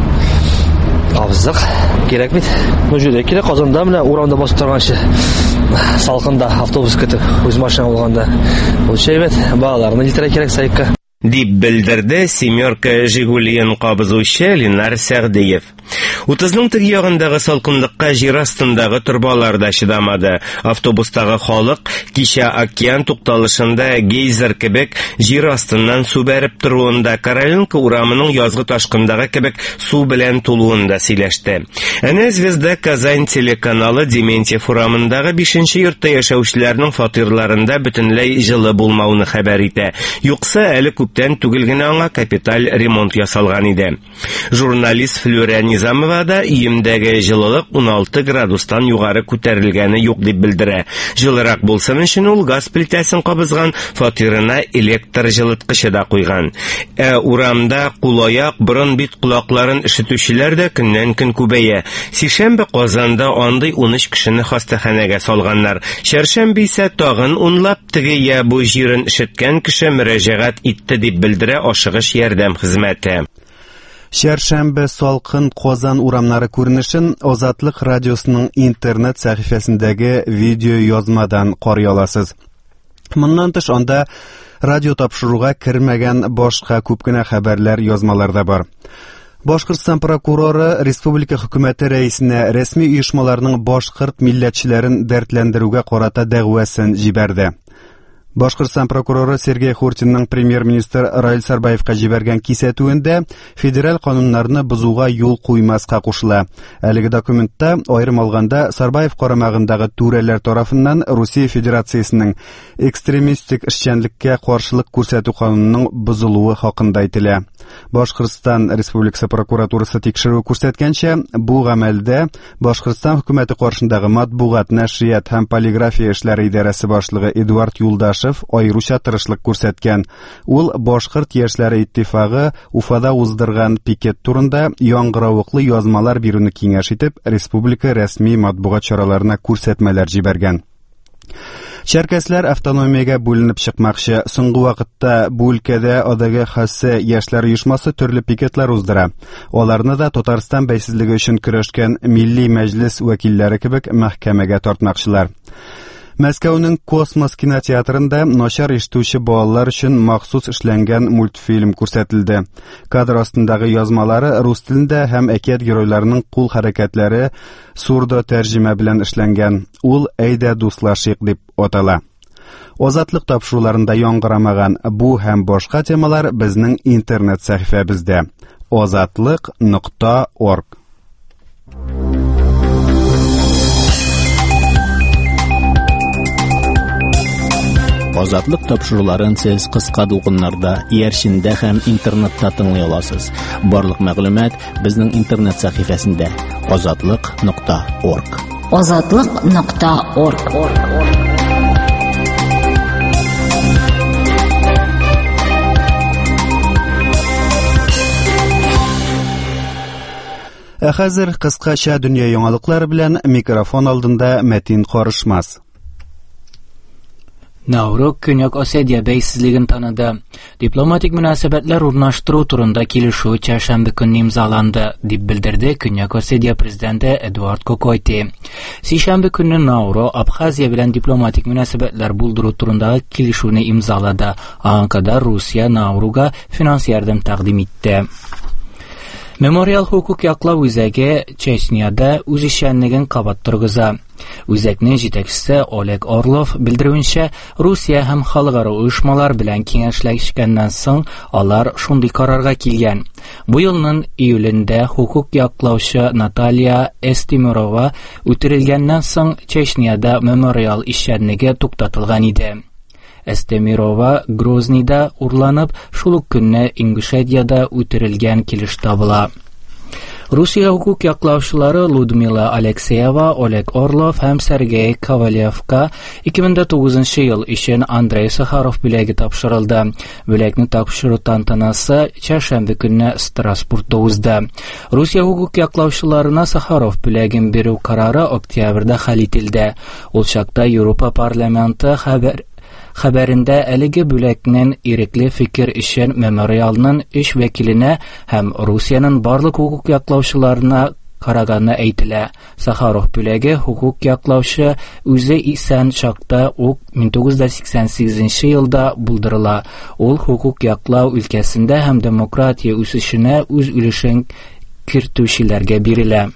абыздык. Кирәк бит. Бу җирдә кирәк Казанда менә урамда басып торганчы. Салкында автобус көтеп, үз машина булганда. Ул шәйбәт балаларны җитәрә кирәк сайыкка. Дип белдерде семерка Жигулиен кабызучы Ленар Сәгъдиев. Утызның теге ягындагы салкынлыкка җир астындагы турбалар да чыдамады. Автобустагы халык кичә океан тукталышында гейзер кебек җир астыннан су бәреп торуында, Каролинка урамының язгы ташкындагы кебек су белән тулуында сөйләште. Әнә Звезда Казань телеканалы Дементьев урамындагы бишенче йортта яшәүчеләрнең фатирларында бөтенләй җылы булмауны хәбәр итә. Юкса әле күптән түгел генә аңа капиталь ремонт ясалган иде. Журналист Флюря Низамова да өемдәге җылылык уналты градустан югары күтәрелгәне юк дип белдерә. Җылырак булсын өчен ул газ плитәсен кабызган, фатирына электр җылыткычы да куйган. Ә урамда кулаяк, борын бит колакларын ишетүчеләр дә көннән-көн күбәя. Сишәмбе Казанда андый ун өч кешене хастаханәгә салганнар. Чәршәмбе исә тагын унлап теге я бу җирен ишеткән кеше мөрәҗәгать итте дип белдерә ашыгыш ярдәм хезмәте. Чәршәмбе салкын Казан урамнары күренешен Азатлык радиосының интернет сәхифәсендәге видео язмадан карый аласыз. Моннан тыш анда радио тапшыруга кермәгән башка күп кенә хәбәрләр, язмалар да бар. Башкортстан прокуроры республика хөкүмәте рәисенә рәсми оешмаларның башкорт милләтчеләрен дәртләндерүгә карата дәгъвасын җибәрде. Башкортстан прокуроры Сергей Хуртинның премьер-министр Раил Сарбаевка җибәргән кисәтүендә федераль кануннарны бузуга юл куймаска кушыла. Әлеге документта аерым алганда Сарбаев карамагындагы түрәләр тарафыннан Русия Федерациясенең экстремистик эшчәнлеккә каршылык күрсәтү канунының бузылуы хакында әйтелә. Башкортстан Республикасы прокуратурасы тикшерү күрсәткәнчә, бу гамәлдә Башкортстан хөкүмәте каршындагы матбугат, нәшрият һәм полиграфия эшләре идарәсе башлыгы Эдуард Юлдашев аеруча тырышлык күрсәткән. Ул Башкорт яшьләре иттифагы Уфада уздырган пикет турында яңгыравыклы язмалар бирүне киңәш итеп, республика рәсми матбугат чараларына күрсәтмәләр җибәргән. Чәркәсләр автономиягә бүленеп чыкмакчы. Соңгы вакытта бу өлкәдә адагы хәссе яшьләр оешмасы төрле пикетлар уздыра. Аларны да Татарстан бәйсезлеге өчен көрәшкән Милли Мәҗлес вәкилләре кебек мәхкәмәгә тартмакчылар. Мәскәүнең Космос кинотеатрында начар ишетүче балалар өчен махсус эшләнгән мультфильм күрсәтелде. Кадр астындагы язмалары рус телендә һәм әкият геройларының кул хәрәкәтләре сурдо тәрҗемә белән эшләнгән. Ул «Әйдә дуслашыйк» дип атала. Азатлык тапшыруларында яңгырамаган бу һәм башка темалар безнең интернет сәхифәбездә азатлык нокта орг. Азатлык тапшыруларын сез кыска дулкыннарда, иярчендә һәм интернетта тыңлый аласыз. Барлык мәгълүмат безнең интернет сәхифәсендә азатлык нокта орг. азатлык нокта орг. Ә хәзер кыскача дөнья яңалыклары белән микрофон алдында Мәтин Карышмас. Науру Көньяк Осетия бәйсезлеген таныды. Дипломатик мөнәсәбәтләр урнаштыру турында килешү чәршәмбе көнне имзаланды, дип белдерде Көньяк Осетия президенты Эдуард Кокойти. Сишәмбе көнне Науру Абхазия белән дипломатик мөнәсәбәтләр булдыру турындагы килешүне имзалады. Анкада Русия Nauruга финанс ярдәм тәкъдим итте. Мемориал хукук яклау үзәге Чечняда үз эшчәнлеген кабат торгыза. Үзәкнең җитәкчесе Олег Орлов белдерүенчә, Русия һәм халыкара оешмалар белән киңәшләшкәннән соң алар шундый карарга килгән. Бу елның июлендә хукук яклаучы Наталья Эстемирова үтерелгәннән соң Чечняда мемориал эшчәнлеге туктатылган иде. Эстемирова Грозныйда урланып, шул ук көнне Ингушетияда үтерелгән килеш табыла. Русия хукук яклаучылары Людмила Алексеева, Олег Орлов һәм Сергей Ковалевка ике мең тугызынчы ел өчен Андрей Сахаров бүләге тапшырылды. Бүләкне тапшыру тантанасы чәршәмбе көнне Страсбургта узды. Русия хукук яклаучыларына Сахаров бүләген бирү карары октябрьдә хәл ителде. Ул чакта Европа парламенты хәбәр Хәбәрендә әлеге бүләкнең ирекле фикер өчен мемориалның өч вәкиленә һәм Русиянең барлык хукук яклаучыларына караганы әйтелә. Сахаров бүләге хукук яклаучы үзе исән чакта ук мең тугыз йөз сиксән сигезенче елда булдырыла. Ул хукук яклау өлкәсендә һәм демократия үсешенә үз өлешен кертүчеләргә бирелә.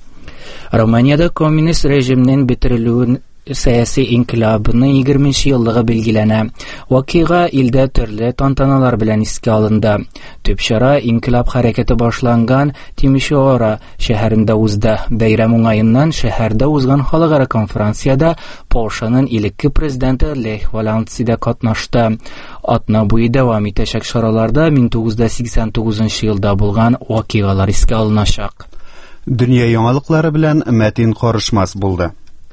Романияда коммунист режимның бетерелүен сәяси инкилабының егерменче еллыгы билгеләнә. Вакыйга илдә төрле тантаналар белән искә алынды. Төп чара инкилаб хәрәкәте башланган Тимишоара шәһәрендә узды. Бәйрәм уңаеннан шәһәрдә узган халыкара конференцияда Польшаның илекке президенты Лех Валенси дә катнашты. Атна буе дәвам итәчәк чараларда мең тугыз йөз сиксән тугызынчы елда булган вакыйгалар искә алыначак. Дөнья яңалыклары белән Мәтин Карышмас булды.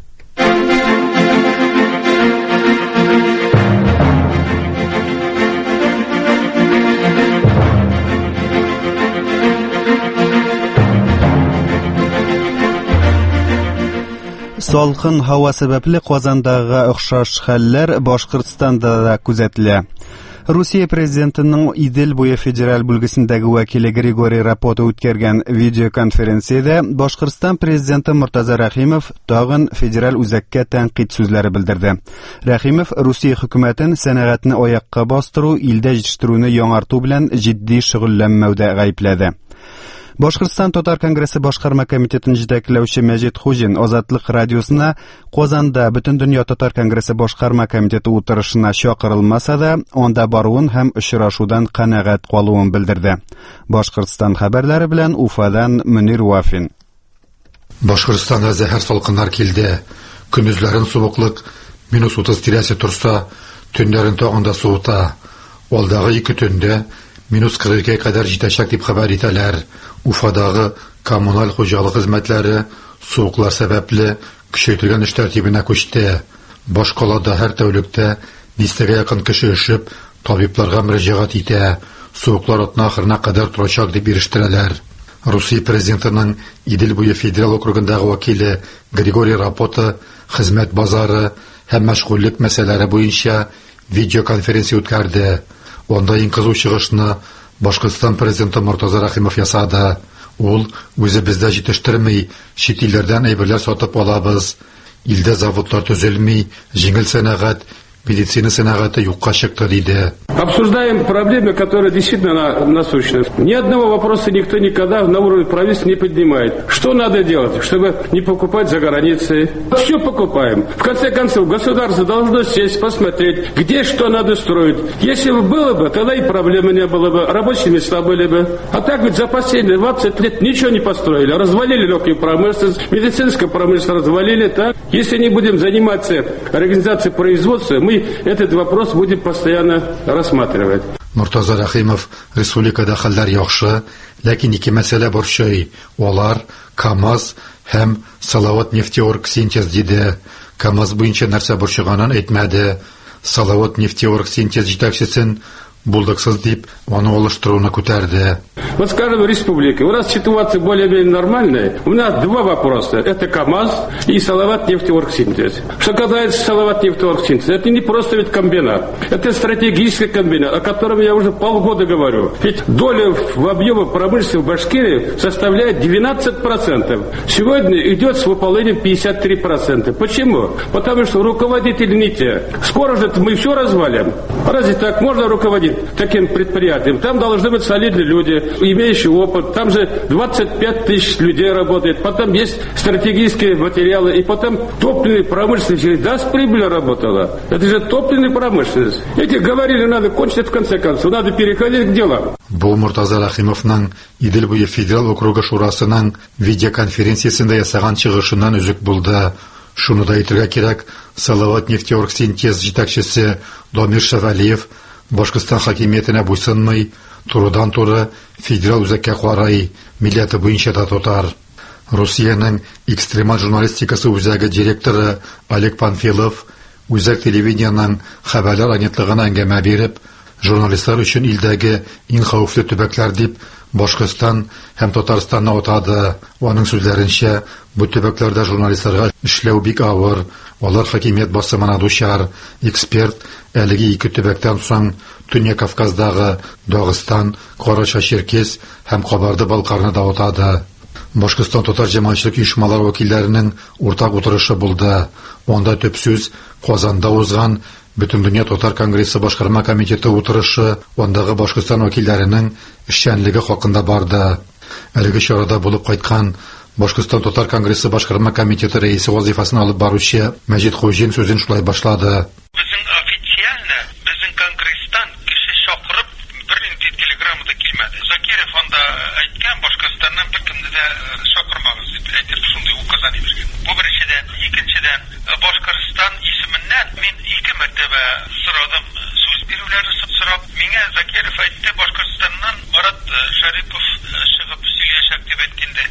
Салкын һава сәбәпле Казандагы охшаш хәлләр Башкортстанда да күзәтелә. Русия президентының Идел буе федераль бүлгесендәге вәкиле Григорий Рапота үткәргән видеоконференциядә Башкортстан президенты Муртаза Рәхимов тагын федераль үзәккә тәнкыйть сүзләре белдерде. Рәхимов Русия хөкүмәтен сәнәгатьне аякка бастыру, илдә җитештерүне яңарту белән җитди шөгыльләнмәүдә гаепләде. Башкортстан Татар конгрессы башкарма комитетын җитәкләүче Мәҗит Хуҗин Азатлык радиосына Казанда Бөтен дөнья Татар конгрессы башкарма комитеты утырышына чакырылмаса да, анда баруын һәм очрашудан канәгать калуын белдерде. Башкортстан хәбәрләре белән Уфадан Мөнир Вафин. Башкортстанда зәһәр салкыннар килде. Көндезләрен суыклык минус утыз тирәсе торса, төннәрен тагында суыта. Алдагы ике төндә минус кырык икегә кадәр җитәчәк дип хәбәр итәләр. Уфадагы коммуналь хуҗалык хезмәтләре суыклар сәбәпле көчәйтелгән эш тәртибенә күчте. Башкалада һәр тәүлектә дистәгә якын кеше эшеп, табибларга мөрәҗәгать итә. Суыклар атна ахырына кадәр торачак дип ирештерәләр. Русия президентының Идел буе федераль округындагы вәкиле Григорий Рапота хезмәт базары һәм мәшгульлек мәсьәләләре буенча видеоконференция үткәрде. Онда иң кызу чыгышны Башкортстан президенты Муртаза Рәхимов ясады. Ул үзе бездә җитештермей, чит илләрдән әйберләр сатып алабыз. Илдә заводлар төзелми, җиңел сәнәгать, медицина сәнәгате юкка чыкты диде. Обсуждаем проблемы, которые действительно насущны. Ни одного вопроса никто никогда на уровне правительства не поднимает. Что надо делать, чтобы не покупать за границей? Все покупаем. В конце концов, государство должно сесть, посмотреть, где что надо строить. Если бы было бы, тогда и проблемы не было бы, рабочие места были бы. А так ведь за последние двадцать лет ничего не построили. Развалили легкую промышленность, медицинскую промышленность развалили. Так? Если не будем заниматься организацией производства, мы этот вопрос будем постоянно рассматривать. Муртаза Рәхимов республикада хәлләр яхшы, ләкин ике мәсьәлә борчый. Алар КАМАЗ һәм Салават нефтеорг синтез диде. КАМАЗ буенча нәрсә борчыганын әйтмәде. Салават нефтеорг синтез җитәкчесен булдыксыз дип, аны алыштыруны күтәрде. Вот скажем, в республике. У нас ситуация более-менее нормальная. У нас два вопроса. Это КАМАЗ и Салават нефтеоргсинтез. Что касается Салават нефтеоргсинтез, это не просто ведь комбинат. Это стратегический комбинат, о котором я уже полгода говорю. Ведь доля в объеме промышленности в Башкирии составляет двенадцать процентов. Сегодня идет с выполнением пятьдесят три процента. Почему? Потому что руководители не те. Скоро же мы все развалим. Разве так можно руководить таким предприятием? Там должны быть солидные люди, имеющие опыт. Там же двадцать пять тысяч людей работает. Потом есть стратегические материалы. И потом топливная промышленность даст прибыль работала. Это же топливная промышленность. Эти говорили, надо кончить в конце концов. Надо переходить к делам. Бу Муртаза Рәхимовның Идел буе федераль округы шурасының видеоконференциясендә ясаган чыгышыннан үзек булды. Шуны да әйтергә кирәк, Салават нефтеоргсинтез җитәкчесе Дамир Шәвәлиев Башкортстан хакимиятенә буйсынмый, турыдан-туры федераль үзәккә карый, милләте буенча да тотар. Русиянең экстремаль журналистикасы үзәге директоры Олег Панфилов үзәк телевидениеның хәбәрләр агентлыгына әңгәмә биреп, журналистлар өчен илдәге иң хәвефле төбәкләр дип Башкортстан һәм Татарстанны атады. Аның сүзләренчә, бу төбәкләрдә журналистларга эшләү бик авыр, алар хакимият басымына дучар. Эксперт әлеге ике төбәктән соң Төньяк Кавказдагы Дагыстан, Карача-Черкес һәм Кабарды-Балкарны да атады. Башкортстан татар җәмәгатьчелек оешмалары вәкилләренең уртак утырышы булды. Анда төп сүз Казанда узган Бөтен дөнья татар конгрессы башкарма комитеты утырышы, андагы Башкортстан вәкилләренең эшчәнлеге хакында барды. Әлеге чарада булып кайткан Башкортстан татар конгрессы башкарма комитеты рәисе вазифасын алып баручы Мәҗит Хуҗин сүзен шулай башлады. Безнең официально безнең конгресстан кеше чакырып бернинди телеграммада килмәде. Закиров анда әйткән, Башкортстаннан беркемне дә чакырмагыз дип әйтеп шундый указание биргән. Бу беренчедән, икенчедән Башкортстан исеменнән мин ике мәртәбә сорадым, сүз бирүләрне сорап, миңа Закиров әйтте, Башкортстаннан Марат Шарипов чыгып сөйләячәк дип әйткәнде.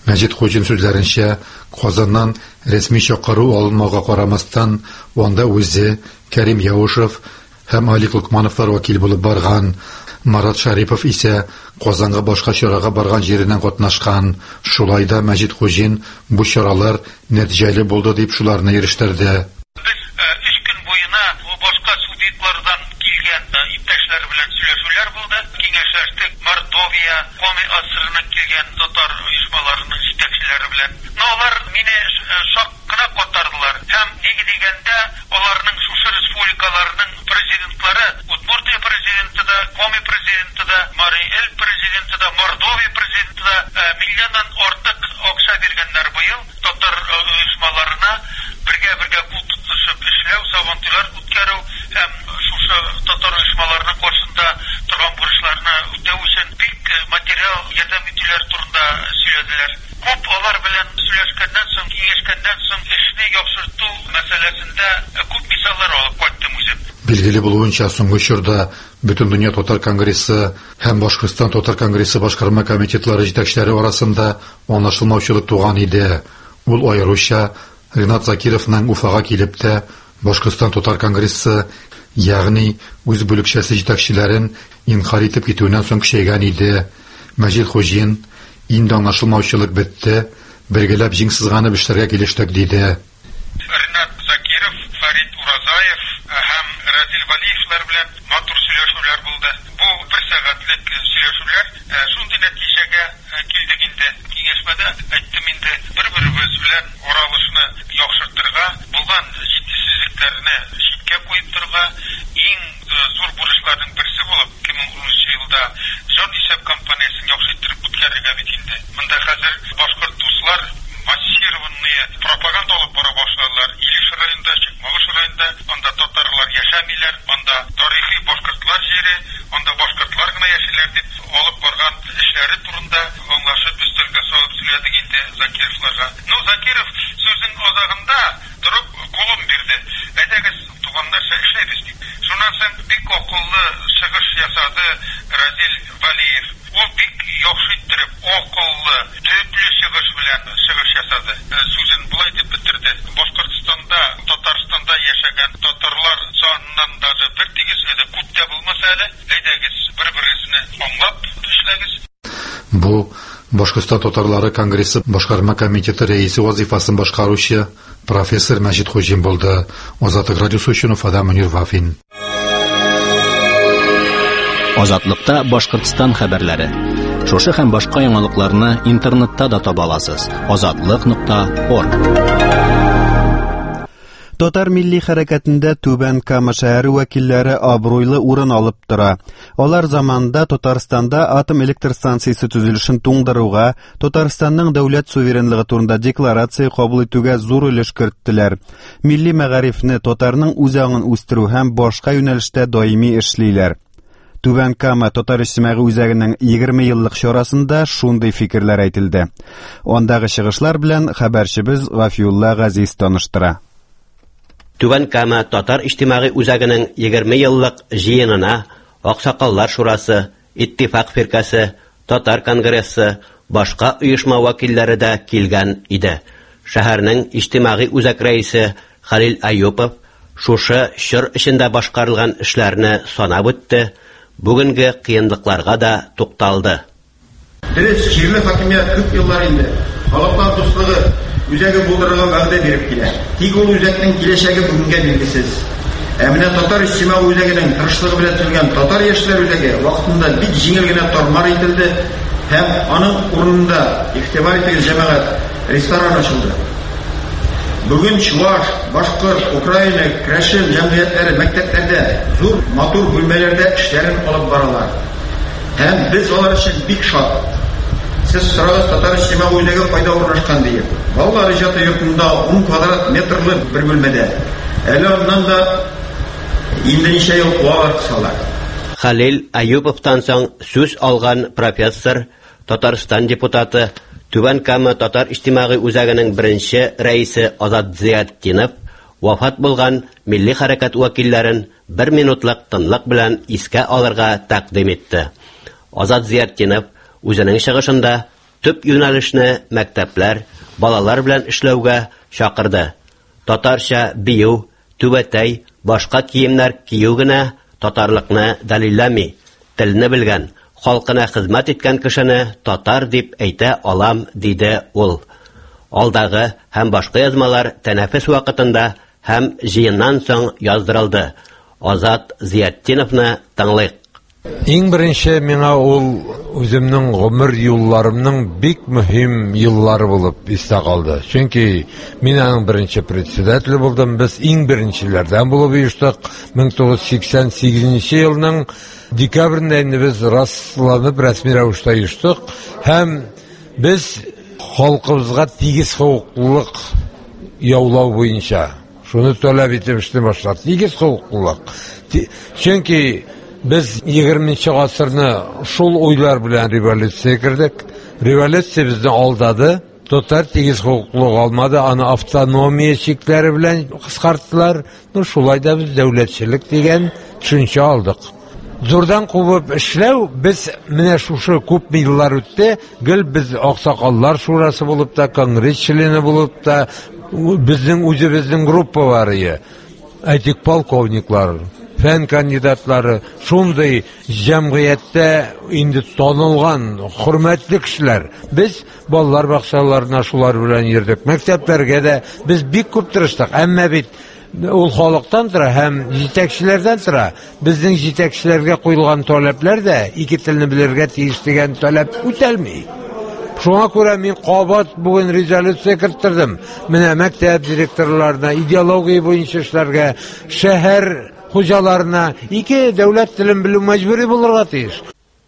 Мәҗит Хуҗин сүзләренчә, Казаннан рәсми чакыру алынмауга карамастан, анда үзе, Кәрим Яушев һәм Алик Лукмановлар вәкил булып барган. Марат Шарипов исә Казанга башка чарага барган җиреннән катнашкан. Шулай да Мәҗит Хуҗин бу чаралар нәтиҗәле булды дип шуларны ирештерде. İptaşlar bilen söyleşiler buldu. Kengəşləşdik. Mordovia, Komi asrına kelgan tatar uyuşmalarının yetakçiləri bilen. Onlar meni şoqqına kotardılar. Hem negi degende onların şuшы respublikalarının prezidentlari, Udmurtiya prezidenti de, Komi prezidenti de, Mariel prezidenti de, Mordovia prezidenti de milyondan ortiq akça bergenler bu yıl tatar uyuşmalarına birge-birge kul tutuşup işlev, savuntulар үткәрү hem şuшы tatar uyuşmalarının karşısında turgan burçlarını ödev için büyük material yardım etüler turunda söylediler. Kop olar bilen söyleşkenden soň, kengäşkenden soň işni yapşırtуу meselesinde kop misallar alıp koydum özüm. Билгеле булуынча, соңгы чорда Бүтүн дөнья татар конгрессы һәм Башкортстан татар конгрессы башкарма комитетлары җитәкчеләре арасында аңлашылмаучылык туган иде. Ул аеруча Ринат Закировның Уфага килеп тә Башкортстан татар конгрессы, ягъни үз бүлекчәсе җитәкчеләрен инкар итеп китүеннән соң көчәйгән иде. Мәҗит Хуҗин инде аңлашылмаучылык бетте, бергәләп җиңсезганып эшләргә килештек диде. Ринат Закиров, Фарид Уразаев һәм Разил Валиевлар белән матур сөйләшүләр булды. Бу бер сәгатьлек сөйләшүләр шундый нәтиҗәгә килдек инде. Киңәшмәдә әйттем инде, бер-беребез белән оралышны яхшыртырга, булган җитешсезлекләрне читкә куеп торга, иң зур бурычларның берсе булып ике мең унынчы елда җан исәп компаниясын яхшы иттереп үткәрергә бит инде. Монда хәзер башкорт дуслар массированные пропаганда алып бара башладылар. Илеш районында, Чыкмагыш районында, анда татарлар яшәмиләр, анда тарихи башкортлар җире, анда башкортлар гына яшиләр дип алып барган эшләре турында аңлашып өстәлгә салып сөйләдек инде Закировларга. Ну, Закиров сүзен азагында торып кулын бирде. Әйдәгез, туганнарча эшләбез дип. Шуннан соң бик акыллы чыгыш ясады Разил Валиев. Ул бик яхшы иттереп, акыллы, төпле чыгыш белән чыгыш ясады. Сүзен булай дип битерде. Башкортстанда, Татарстанда яшәгән татарлар санынан даже бер тигез иде, күп тә булмаса әле, әйдәгез, бер-берегезне аңлап эшләгез. Бу Башкортстан татарлары конгрессы башкарма комитеты рәисе вазифасын башкаручы профессор Мәҗит Хуҗин булды. Азатлык радиосы өчен Уфада Мөнир Вафин. Азатлыкта Башкортстан хәбәрләре. Шушы һәм башка яңалыкларны интернетта да таба аласыз. азатлык нокта орг. Татар милли хәрәкәтендә Түбән Кама шәһәре вәкилләре абруйлы урын алып тора. Алар заманында Татарстанда атом электр станциясе төзелешен туңдыруга, Татарстанның дәүләт суверенлыгы турында декларация кабул итүгә зур өлеш керттеләр. Милли мәгарифне, татарның үзаңын үстерү һәм башка юнәлештә даими эшлиләр. Түбән Кама татар иҗтимагый үзәгенең егерме еллык чарасында шундый фикерләр әйтелде. Андагы чыгышлар белән хәбәрчебез Гафиулла Газиз таныштыра. Түбән Кама татар иҗтимагый үзәгенең егерме еллык җыенына Аксакаллар шурасы, Иттифак фиркасы, Татар конгрессы, башка оешма вәкилләре дә килгән иде. Шәһәрнең иҗтимагый үзәк рәисе Халил Аюпов шушы чор эчендә башкарылган эшләрне санап үтте, бүгенге кыенлыкларга да тукталды. Дөрес, җирле хакимият күп еллар инде халыклар дуслыгы үзәге булдырырга вәгъдә биреп килә. Тик ул үзәкнең киләчәге бүгенгә билгесез. Ә менә татар иҗтимагый үзәгенең тырышлыгы белән төзелгән татар яшьләр үзәге вакытында бик җиңел генә тармар ителде һәм аның урынында игътибар итегез җәмәгать ресторан ачылды. Бүген Чуваш, Башкорт, Украина, Крәшен җәмгыятьләре мәктәпләрдә зур матур бүлмәләрдә эшләрен алып баралар. Һәм без алар өчен бик шат. Сез сырагыз татар иҗтимагый үзәге кайда урнашкан диеп. Балалар иҗаты йортында он квадрат метрлы бер бүлмәдә. Әле аннан да инде ничә ел куалар кысалар. Халил Аюповтан соң сүз алган профессор, Татарстан депутаты, Түбән Кама татар иҗтимагый үзәгенең беренче рәисе Азат Зиятдинов вафат булган милли хәрәкәт вәкилләрен бер минутлык тынлык белән искә алырга тәкъдим итте. Азат Зиятдинов үзенең чыгышында төп юнәлешне мәктәпләр, балалар белән эшләүгә чакырды. Татарча бию, түбәтәй, башка киемнәр кию генә татарлыкны дәлилләми. Телне белгән, халкына хезмәт иткән кешене татар дип әйтә алам, диде ул. Алдагы һәм башка язмалар тәнәфес вакытында һәм җыеннан соң яздырылды. Азат Зияттиновны тыңлыйк. Иң беренче миңа ул үземнең гомер юлларымның бик мөһим еллары булып истә калды. Чөнки мин аның беренче председателе булдым. Без иң беренчеләрдән булып оештык. мең тугыз йөз сиксән сигезенче елның декабрендә инде без расланып рәсми рәвештә оештык һәм без халкыбызга тигез хукуклылык яулау буенча шуны таләп итеп эшли башладык. Тигез хукуклылык. Чөнки без егерменче гасырны шул уйлар белән революция кердек. Революция безне алдады. Татар тигез хукуклык алмады, аны автономия чикләре белән кыскарттылар. Ну шулай да без дәүләтчелек дигән төшенчә алдык. Зурдан кубып эшләү, без менә шушы күп еллар үтте, гел без аксакаллар шурасы булып та, конгресс члены булып та, безнең үзебезнең группа бар иде. Әйтик, полковниклар, фән кандидатлары, шундый җәмгыятьтә инде танылган, хөрмәтле кешеләр. Без балалар бакчаларына шулар белән йөрдек. Мәктәпләргә дә без бик күп тырыштык. Әмма бит ул халыктан тора һәм җитәкчеләрдән тора. Безнең җитәкчеләргә куелган таләпләр дә ике телне белергә тиеш дигән таләп үтәлми. Шуңа күрә мин кабат бүген резолюция керттердем. Менә мәктәп директорларына, идеология буенча эшләргә, шәһәр хуҗаларына ике дәүләт телен белү мәҗбүри булырга тиеш.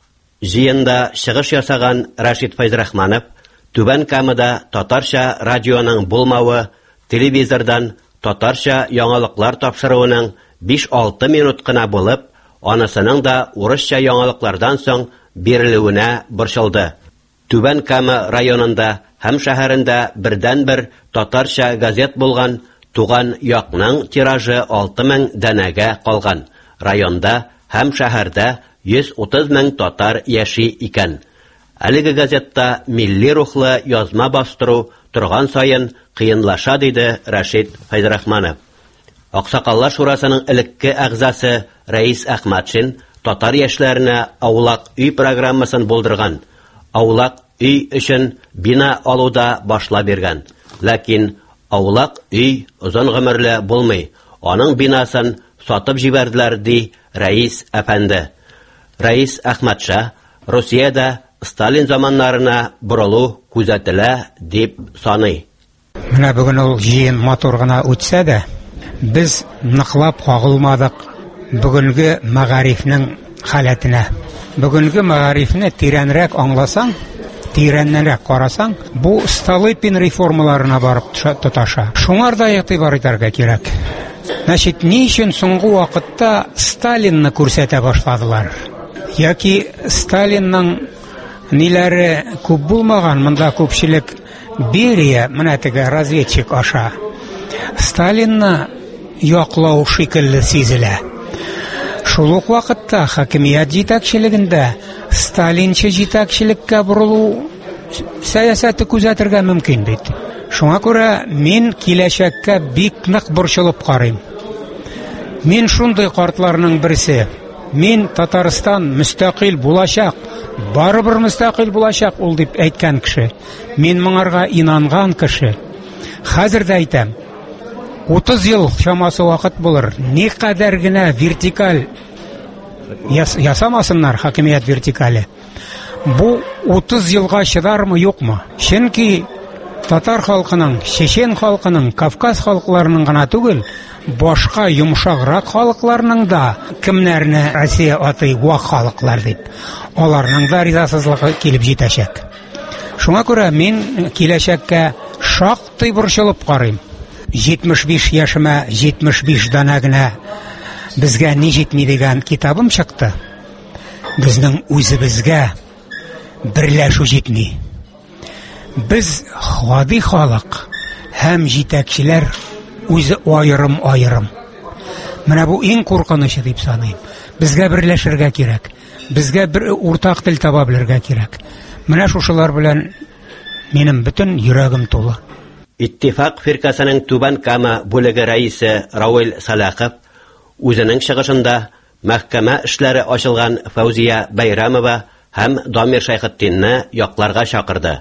Җыенда чыгыш ясаган Рашид Файзрахманов Түбән Камада татарча радионың булмавы, телевизордан татарча яңалыклар тапшыруының биш-алты минут кына булып, анысының да урысча яңалыклардан соң бирелүенә борчылды. Түбән Кама районында һәм шәһәрендә бердән-бер татарча газет булган Туган якның тиражы алты мең дәнәгә калган. Районда һәм шәһәрдә йөз утыз мең татар яши икән. Әлеге газетта милли рухлы язма бастыру торган сайын кыенлаша, диде Рашид Файзрахманов. Аксакаллар шурасының элекке әгъзасы Рәис Әхмәтшин татар яшьләренә аулак өй программасын булдырган. Аулак өй өчен бина алуда башла биргән. Ләкин аулак өй озын гомерле булмый. Аның бинасын сатып җибәрделәр, ди Рәис әфәнде. Рәис Әхмәтша Русиядә Сталин заманнарына борылу күзәтелә дип саный. Менә бүген ул җыен матур гына үтсә дә, без ныклап кагылмадык бүгенге мәгарифнең халәтенә. Бүгенге мәгарифне тирәнрәк аңласаң, тирәннәрәк карасаң, бу Столыпин реформаларына барып тоташа. Шуңар да игътибар итәргә кирәк. Значит, ни өчен соңгы вакытта Сталинны күрсәтә башладылар? Яки Сталинның ниләре күп булмаган, монда күпчелек Берия, менә теге разведчик аша, Сталинны яклау шикелле сизелә. Шул ук вакытта хакимият җитәкчелегендә Сталинча җитәкчелеккә борылу сәясәте күзәтергә мөмкин бит. Шуңа күрә мин киләчәккә бик нык борчылып карыйм. Мин шундый картларның берсе. Мин Татарстан мөстәкыйль булачак, барыбер мөстәкыйль булачак ул дип әйткән кеше. Мин моңарга инанган кеше. Хәзер дә әйтәм, утыз ел чамасы вакыт булыр. Ни кадәр генә вертикаль яс, ясамасыннар хакимият вертикале. Бу утыз елга чыдармы, юкмы? Чөнки татар халкының, чечен халкының, Кавказ халыкларының гына түгел, башка йомшаграк халыкларның да кемнәрне Россия атый вак халыклар дип, аларның да ризасызлыгы килеп җитәчәк. Шуңа күрә мин киләчәккә шактый борчылып карыйм. җитмеш биш яшемә җитмеш биш дана гына безгә ни җитми дигән китабым чыкты. Безнең үзебезгә берләшү җитми. Без гади халык һәм җитәкчеләр үзе аерым-аерым. Менә бу иң куркынычы дип саныйм. Безгә берләшергә кирәк. Безгә бер уртак тел таба белергә кирәк. Менә шушылар белән минем бөтен йөрәгем тулы. Иттифак фиркасының Түбән Кама бүлеге рәисе Рауил Салахов үзенең чыгышында мәхкәмә эшләре ачылган Фаузия Байрамова һәм Дамир Шайхетдинне якларга чакырды.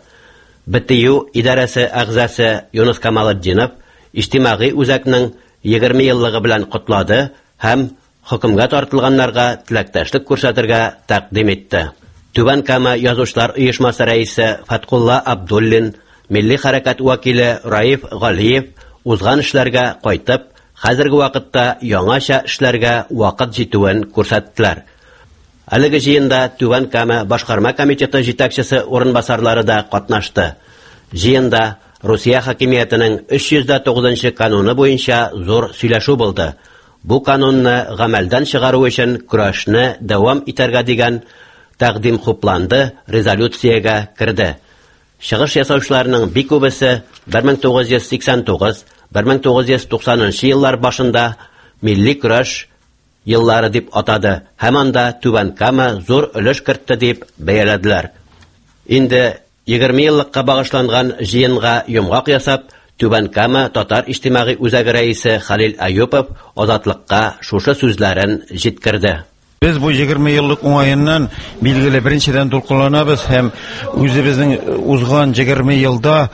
БТЮ идарәсе әгъзасы Юнус Камалетдинов иҗтимагый үзәкнең егерме еллыгы белән котлады һәм хөкемгә тартылганнарга теләктәшлек күрсәтергә тәкъдим итте. Түбән Кама язучылар оешмасы рәисе Фаткулла Абдуллин, милли хәрәкәт вәкиле Раиф Галиев узган эшләргә кайтып, хәзерге вакытта яңаша эшләргә вакыт җитүен күрсәттеләр. Әлеге җыенда Түбән Кама башкарма комитеты җитәкчесе урынбасарлары да катнашты. Җыенда Русия хакимиятенең өч йөз тугызынчы кануны буенча зур сөйләшү булды. Бу канунны гамәлдән чыгару өчен көрәшне дәвам итәргә дигән тәкъдим хупланды, резолюциягә керде. Чыгыш ясаучыларның бик күбесе бер мең тугыз йөз сиксән тугыз - бер мең тугыз йөз туксанынчы еллар башында милли көрәш еллары дип атады һәм анда Түбән Кама зур өлеш кертте дип бәяләделәр. Инде егерме еллыкка багышланган җыенга йомгак ясап, Түбән Кама татар иҗтимагый үзәге рәисе Халил Аюпов азатлыкка шушы сүзләрен җиткерде. Без бу егерме еллык уңаеннан билгеле беренчедән дулкынланабыз һәм үзебезнең узган егерме елда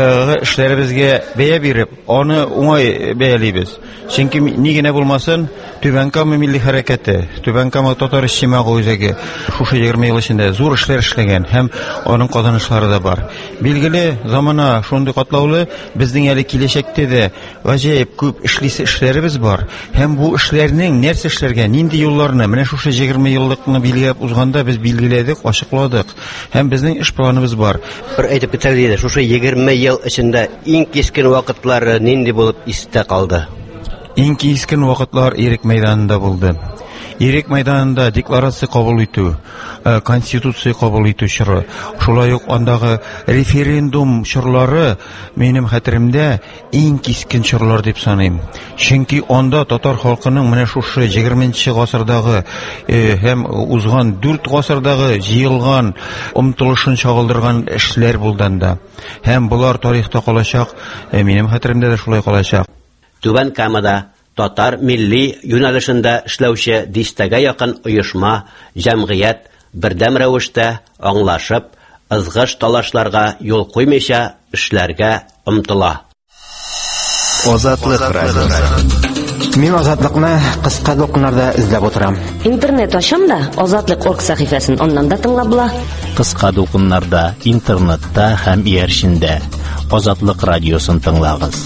эшләребезгә бәя биреп, аны уңай бәялибез. Чөнки ни генә булмасын, Түбән Кама милли хәрәкәте, Түбән Кама татар иҗтимагый үзәге шушы егерме ел эчендә зур эшләр эшләгән һәм аның казанышлары да бар. Билгеле, замана шундый катлаулы, безнең әле киләчәктә дә гаҗәеп күп эшлисе эшләребез бар һәм бу эшләрнең нәрсә эшләргә, нинди юлларны менә шушы егерме еллыкны билгеләп узганда без билгеләдек, ачыкладык һәм безнең эш планыбыз бар. Бер әйтеп китәләр, шушы егерме ел эчендә иң кискен вакытлары нинди булып истә калды? Иң кискен вакытлар Ирек мәйданында булды. Ирек мәйданында декларация кабул итү, конституция кабул итү чоры, шулай ук андагы референдум чорлары минем хәтеремдә иң кискен чорлар дип саныйм. Чөнки анда татар халкының менә шушы егерменче гасырдагы һәм узган дүрт гасырдагы җыелган омтылышын чагылдырган эшләр булданда. Һәм булар тарихта калачак, минем хәтеремдә дә шулай калачак. Түбән Камада татар милли юнәлешендә эшләүче дистәгә якын оешма, җәмгыять бердәм рәвештә аңлашып, ызгыш талашларга юл куймыйча эшләргә омтыла. Азатлык радиосы. Мин азатлыкны кыска докумнарда эзләп утырам. Интернет ачам да Азатлык точка орг сәхифәсен аннан да тыңлап була. Кыска докумнарда, интернетта һәм иярчендә Азатлык радиосын тыңлагыз.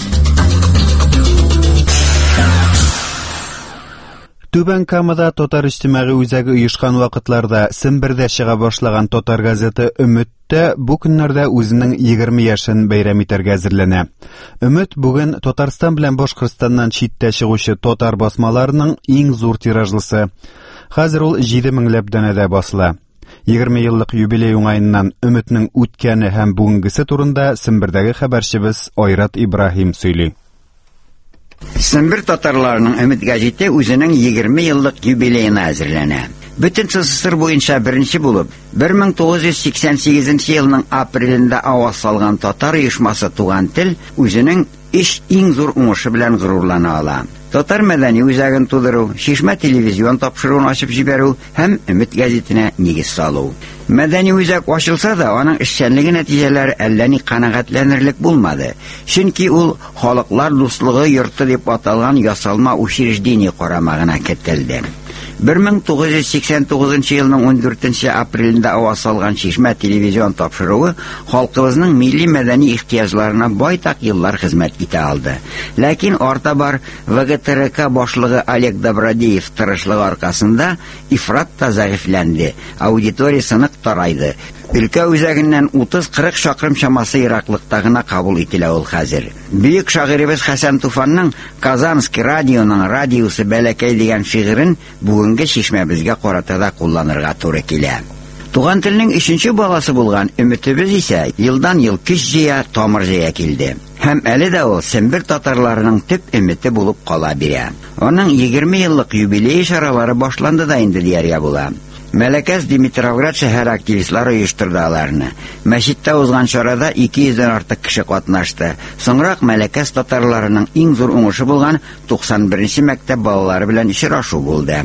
Түбән Камада татар иҗтимагый үзәге оешкан вакытларда Сембердә чыга башлаган татар газеты Өметтә бу көннәрдә үзенең егерме яшен бәйрәм итәргә әзерләнә. Өмет бүген Татарстан белән Башкортстаннан читтә чыгучы татар басмаларының иң зур тиражлысы. Хәзер ул җиде меңләп данәдә басыла. егерме еллык юбилей уңаеннан Өметнең үткәне һәм бүгенгесе турында Сембердәге хәбәрчебез Айрат Ибраһим сөйли. Сембер татарларының Өмет гәҗите үзенең егерме еллык юбилеена әзерләнә. Бөтен СССР буенча беренче булып, бер мең тугыз йөз сиксән сигезенче елның апрелендә аваз салган татар оешмасы Туган тел үзенең иш иң зур уңышы белән горурлана ала. Татар мәдәни үзәген тудыру, Шишмә телевизион тапшыруын ачып җибәрү һәм Өмет гәзитенә нигез салу. Мәдәни үзәк ачылса да, аның эшчәнлеге нәтиҗәләре әллә ни канәгатьләнерлек булмады. Чөнки ул халыклар дуслыгы йорты дип аталган ясалма учреждение карамагына кертелде. бер мең тугыз йөз сиксән тугызынчы елның ундүртенче апрелендә аваз салган Шишмә телевизион тапшыруы халкыбызның милли мәдәни ихтыяҗларына байтак еллар хезмәт итә алды. Ләкин арта бар ВГТРК башлыгы Олег Добродеев тырышлыгы аркасында ифрат та зәгыйфләнде, аудиториясы нык тарайды. Өлкә үзәгеннән утыз-кырык чакрым чамасы ераклыкта гына кабул ителә ул хәзер. Бөек шагыйрыбыз Хәсән Туфанның Казанский радионың радиосы бәләкәй дигән шигырен бүгенге Шишмәбезгә карата да кулланырга туры килә. Туган телнең өченче баласы булган Өметебез исә елдан-ел көч җыя, тамыр җыя килде. Һәм әле дә ул Сембер татарларының төп өмете булып кала бирә. Аның егерме еллык юбилей чаралары башланды да инде дияргә була. Мәләкәс Димитровград шәһәр активистлары оештырды аларны. Мәчеттә узган чарада ике йөздән артык кеше катнашты. Соңрак Мәләкәс татарларының иң зур уңышы булган туксан беренче мәктәп балалары белән очрашу булды.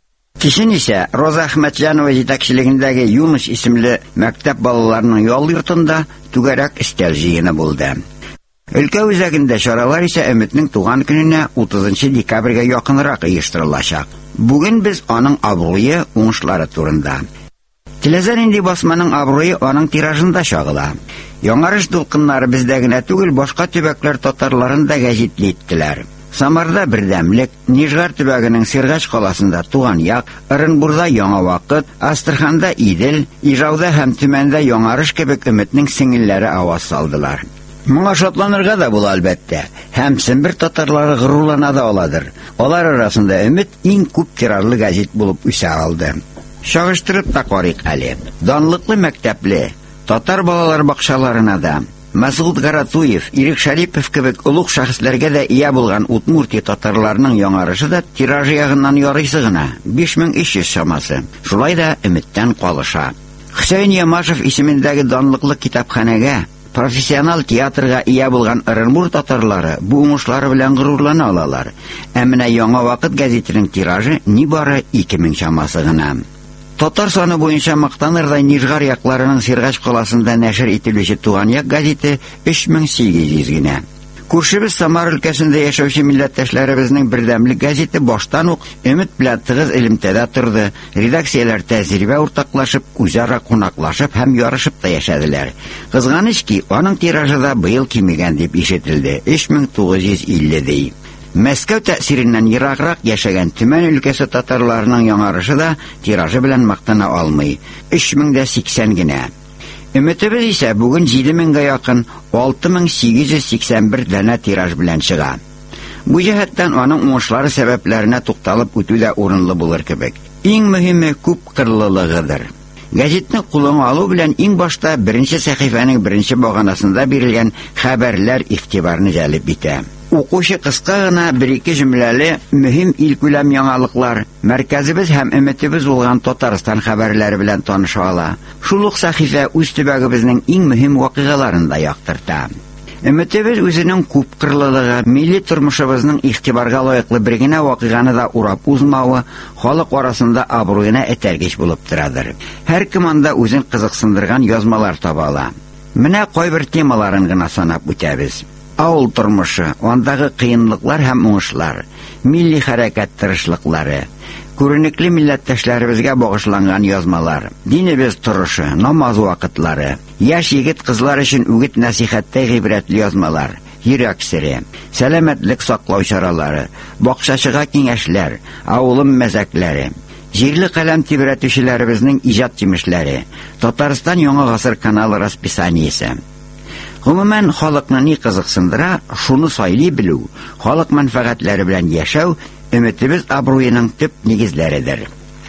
Кичен исә Роза Әхмәтҗанова җитәкчелегендәге Юнус исемле мәктәп балаларының ял йортында түгәрәк өстәл җыены булды. Өлкә үзәгендә чаралар исә Өмитнең туган көненә утызынчы декабрьгә якынрак оештырылачак. Бүген без аның абруе, уңышлары турында. Теләсә нинди басманың абруе аның тиражында чагыла. Яңарыш дулкыннары бездә генә түгел, башка төбәкләр татарларын да гәҗитле иттеләр. Самарда Бердәмлек, Нижгар төбәгенең Сиргач каласында Туган як, Орынбурда Яңа вакыт, Астраханда Идел, Ижауда һәм Төмәндә Яңарыш кебек Өмитнең сеңелләре аваз салдылар. Моңа шатланырга да була әлбәттә. Һәм Сембер татарлары горурлана да аладыр. Алар арасында Өмит иң күп тирарлы гәзит булып үсә алды. Чагыштырып та карыйк әле. Данлыклы мәктәпле татар балалар бакчаларына да Мәсгуд Гаратуев, Ирек Шарипов кебек улуг шәхесләргә дә ия булган Удмуртия татарларының яңарышы да тиражы ягыннан ярыйсы гына биш мең өч йөз чамасы. Шулай да Өмиттән калыша. Хөсәен Ямашев исемендәге данлыклы китапханәгә, профессионал театрга ия булган Орынбур татарлары бу уңышлары белән горурлана алалар. Ә менә Яңа вакыт гәзитенең тиражы нибары ике мең чамасы гына. Татар саны буенча мактанырдай Нижгар якларының Сиргач каласында нәшер ителүче Туган як газеты өч мең сигез йөз генә. Күршебез Самар өлкәсендә яшәүче милләттәшләребезнең Бердәмлек газеты баштан ук Өмит белән тыгыз элемтәдә торды. Редакцияләр тәҗрибә уртаклашып, үзара кунаклашып һәм ярышып та яшәделәр. Кызганыч ки, аның тиражы да быел кимегән дип ишетелде. өч мең тугыз йөз илле ди. Мәскәү тәэсиреннән ераграк яшәгән Төмән өлкәсе татарларының яңарышы да тиражы белән мактана алмый. өч мең сиксән генә. Өмитебез исә бүген җиде меңгә якын алты мең сигез йөз сиксән бер дәнә тираж белән чыга. Бу җәһәттән аның уңышлары сәбәпләренә тукталып үтү дә урынлы булыр кебек. Иң мөһиме күп кырлылыгыдыр. Гәзитне кулыңа алу белән иң башта беренче сәхифәнең беренче баганасында бирелгән хәбәрләр игътибарны җәлеп итә. Укучы кыска гына бер-ике җөмләле мөһим илкүләм яңалыклар, мәркәзебез һәм Өмитебез булган Татарстан хәбәрләре белән таныша ала. Шул ук сәхифә үз төбәгебезнең иң мөһим вакыйгаларын да яктырта. Өмитебез үзенең күп кырлылыгы, милли тормышыбызның игътибарга лаеклы бер генә вакыйганы да урап узмавы халык арасында абруена этәргеч булып торадыр. Һәр кем анда үзен кызыксындырган язмалар таба ала. Менә кайбер темаларын гына санап үтәбез. Авыл тормышы, андагы кыенлыклар һәм уңышлар, милли хәрәкәт тырышлыклары, күренекле милләттәшләребезгә багышланган язмалар, динебез торышы, намаз вакытлары, яшь егет-кызлар өчен үгет-насихәттә гыйбрәтле язмалар, йөрәк сере, сәламәтлек саклау чаралары, бакчачыга киңәшләр, авылым мәзәкләре, җирле каләм тибрәтүчеләребезнең иҗат җимешләре, Татарстан яңа гасыр каналы расписаниесе. Гомумән, халыкны ни кызыксындыра, шуны сайлый белү, халык мәнфәгатьләре белән яшәү Өмитебез абруеның төп нигезләридер.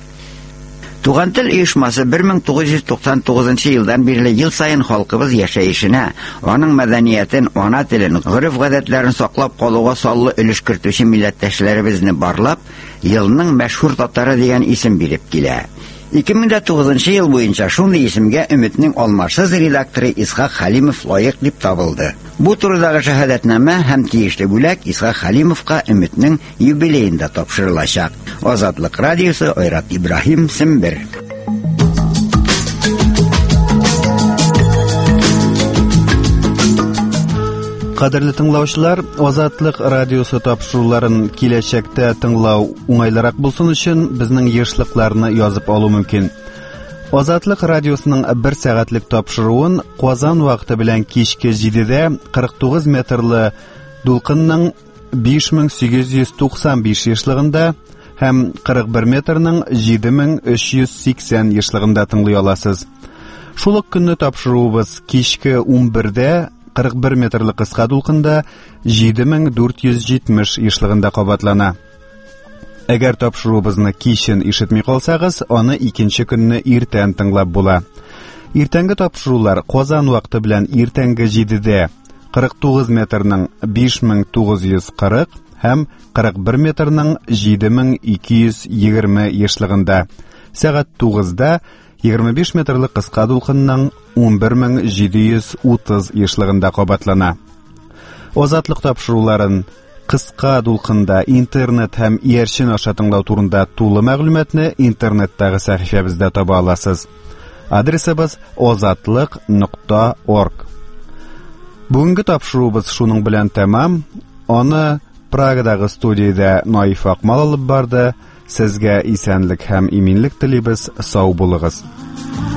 Туган тел оешмасы бер мең тугыз йөз туксан тугызынчы елдан бирле ел сайын халкыбыз яшәешенә, аның мәдәниятен, ана телен, гореф-гадәтләрен саклап калуга саллы өлеш кертүче милләттәшләребезне барлап, елның мәшһүр татары дигән исем биреп килә. ике мең тугызынчы ел буенча шундый исемгә Өмитнең алмашсыз редакторы Исхак Халимов лаек дип табылды. Бу турыдагы шаһадәтнамә һәм тиешле бүләк Исхак Халимовка Өмитнең юбилеенда тапшырылачак. Азатлык радиосы, Айрат Ибраһим, Сембер. Кадерле тыңлаучылар, Азатлык радиосы тапшыруларын киләчәктә тыңлау уңайлырак булсын өчен безнең ешлыкларны язып алу мөмкин. Азатлык радиосының бер сәгатьлек тапшыруын Казан вакыты белән кичке җидедә кырык тугыз метрлы дулкынның биш мең сигез йөз туксан биш ешлыгында һәм кырык бер метрның җиде мең өч йөз сиксән ешлыгында тыңлый аласыз. Шул ук көнне тапшыруыбыз кичке унбердә кырык бер метрлы кыска дулкында җиде мең дүрт йөз җитмеш ешлыгында кабатлана. Әгәр тапшыруыбызны кичен ишетми калсагыз, аны икенче көнне иртән тыңлап була. Иртәнге тапшырулар Казан вакыты белән иртәнге җидедә кырык тугыз метрның биш мең тугыз йөз кырык һәм кырык бер метрның җиде мең ике йөз егерме ешлыгында, Сәгать тугызда егерме биш метрлы кыска дулкынның ун бер мең җиде йөз утыз ешлыгында кабатлана. Азатлык тапшыруларын кыска дулкында интернет һәм иярчен аша тыңлау турында тулы мәгълүматны интернеттагы сәхифәбездә таба аласыз. Адресыбыз озатлык нокта орг. Бүгенге тапшырубыз шуның белән тәмам. Аны Прагадагы студиядә Наиф Акмал алып барды. Сезгә исәнлек һәм иминлек телибез. Сау булыгыз.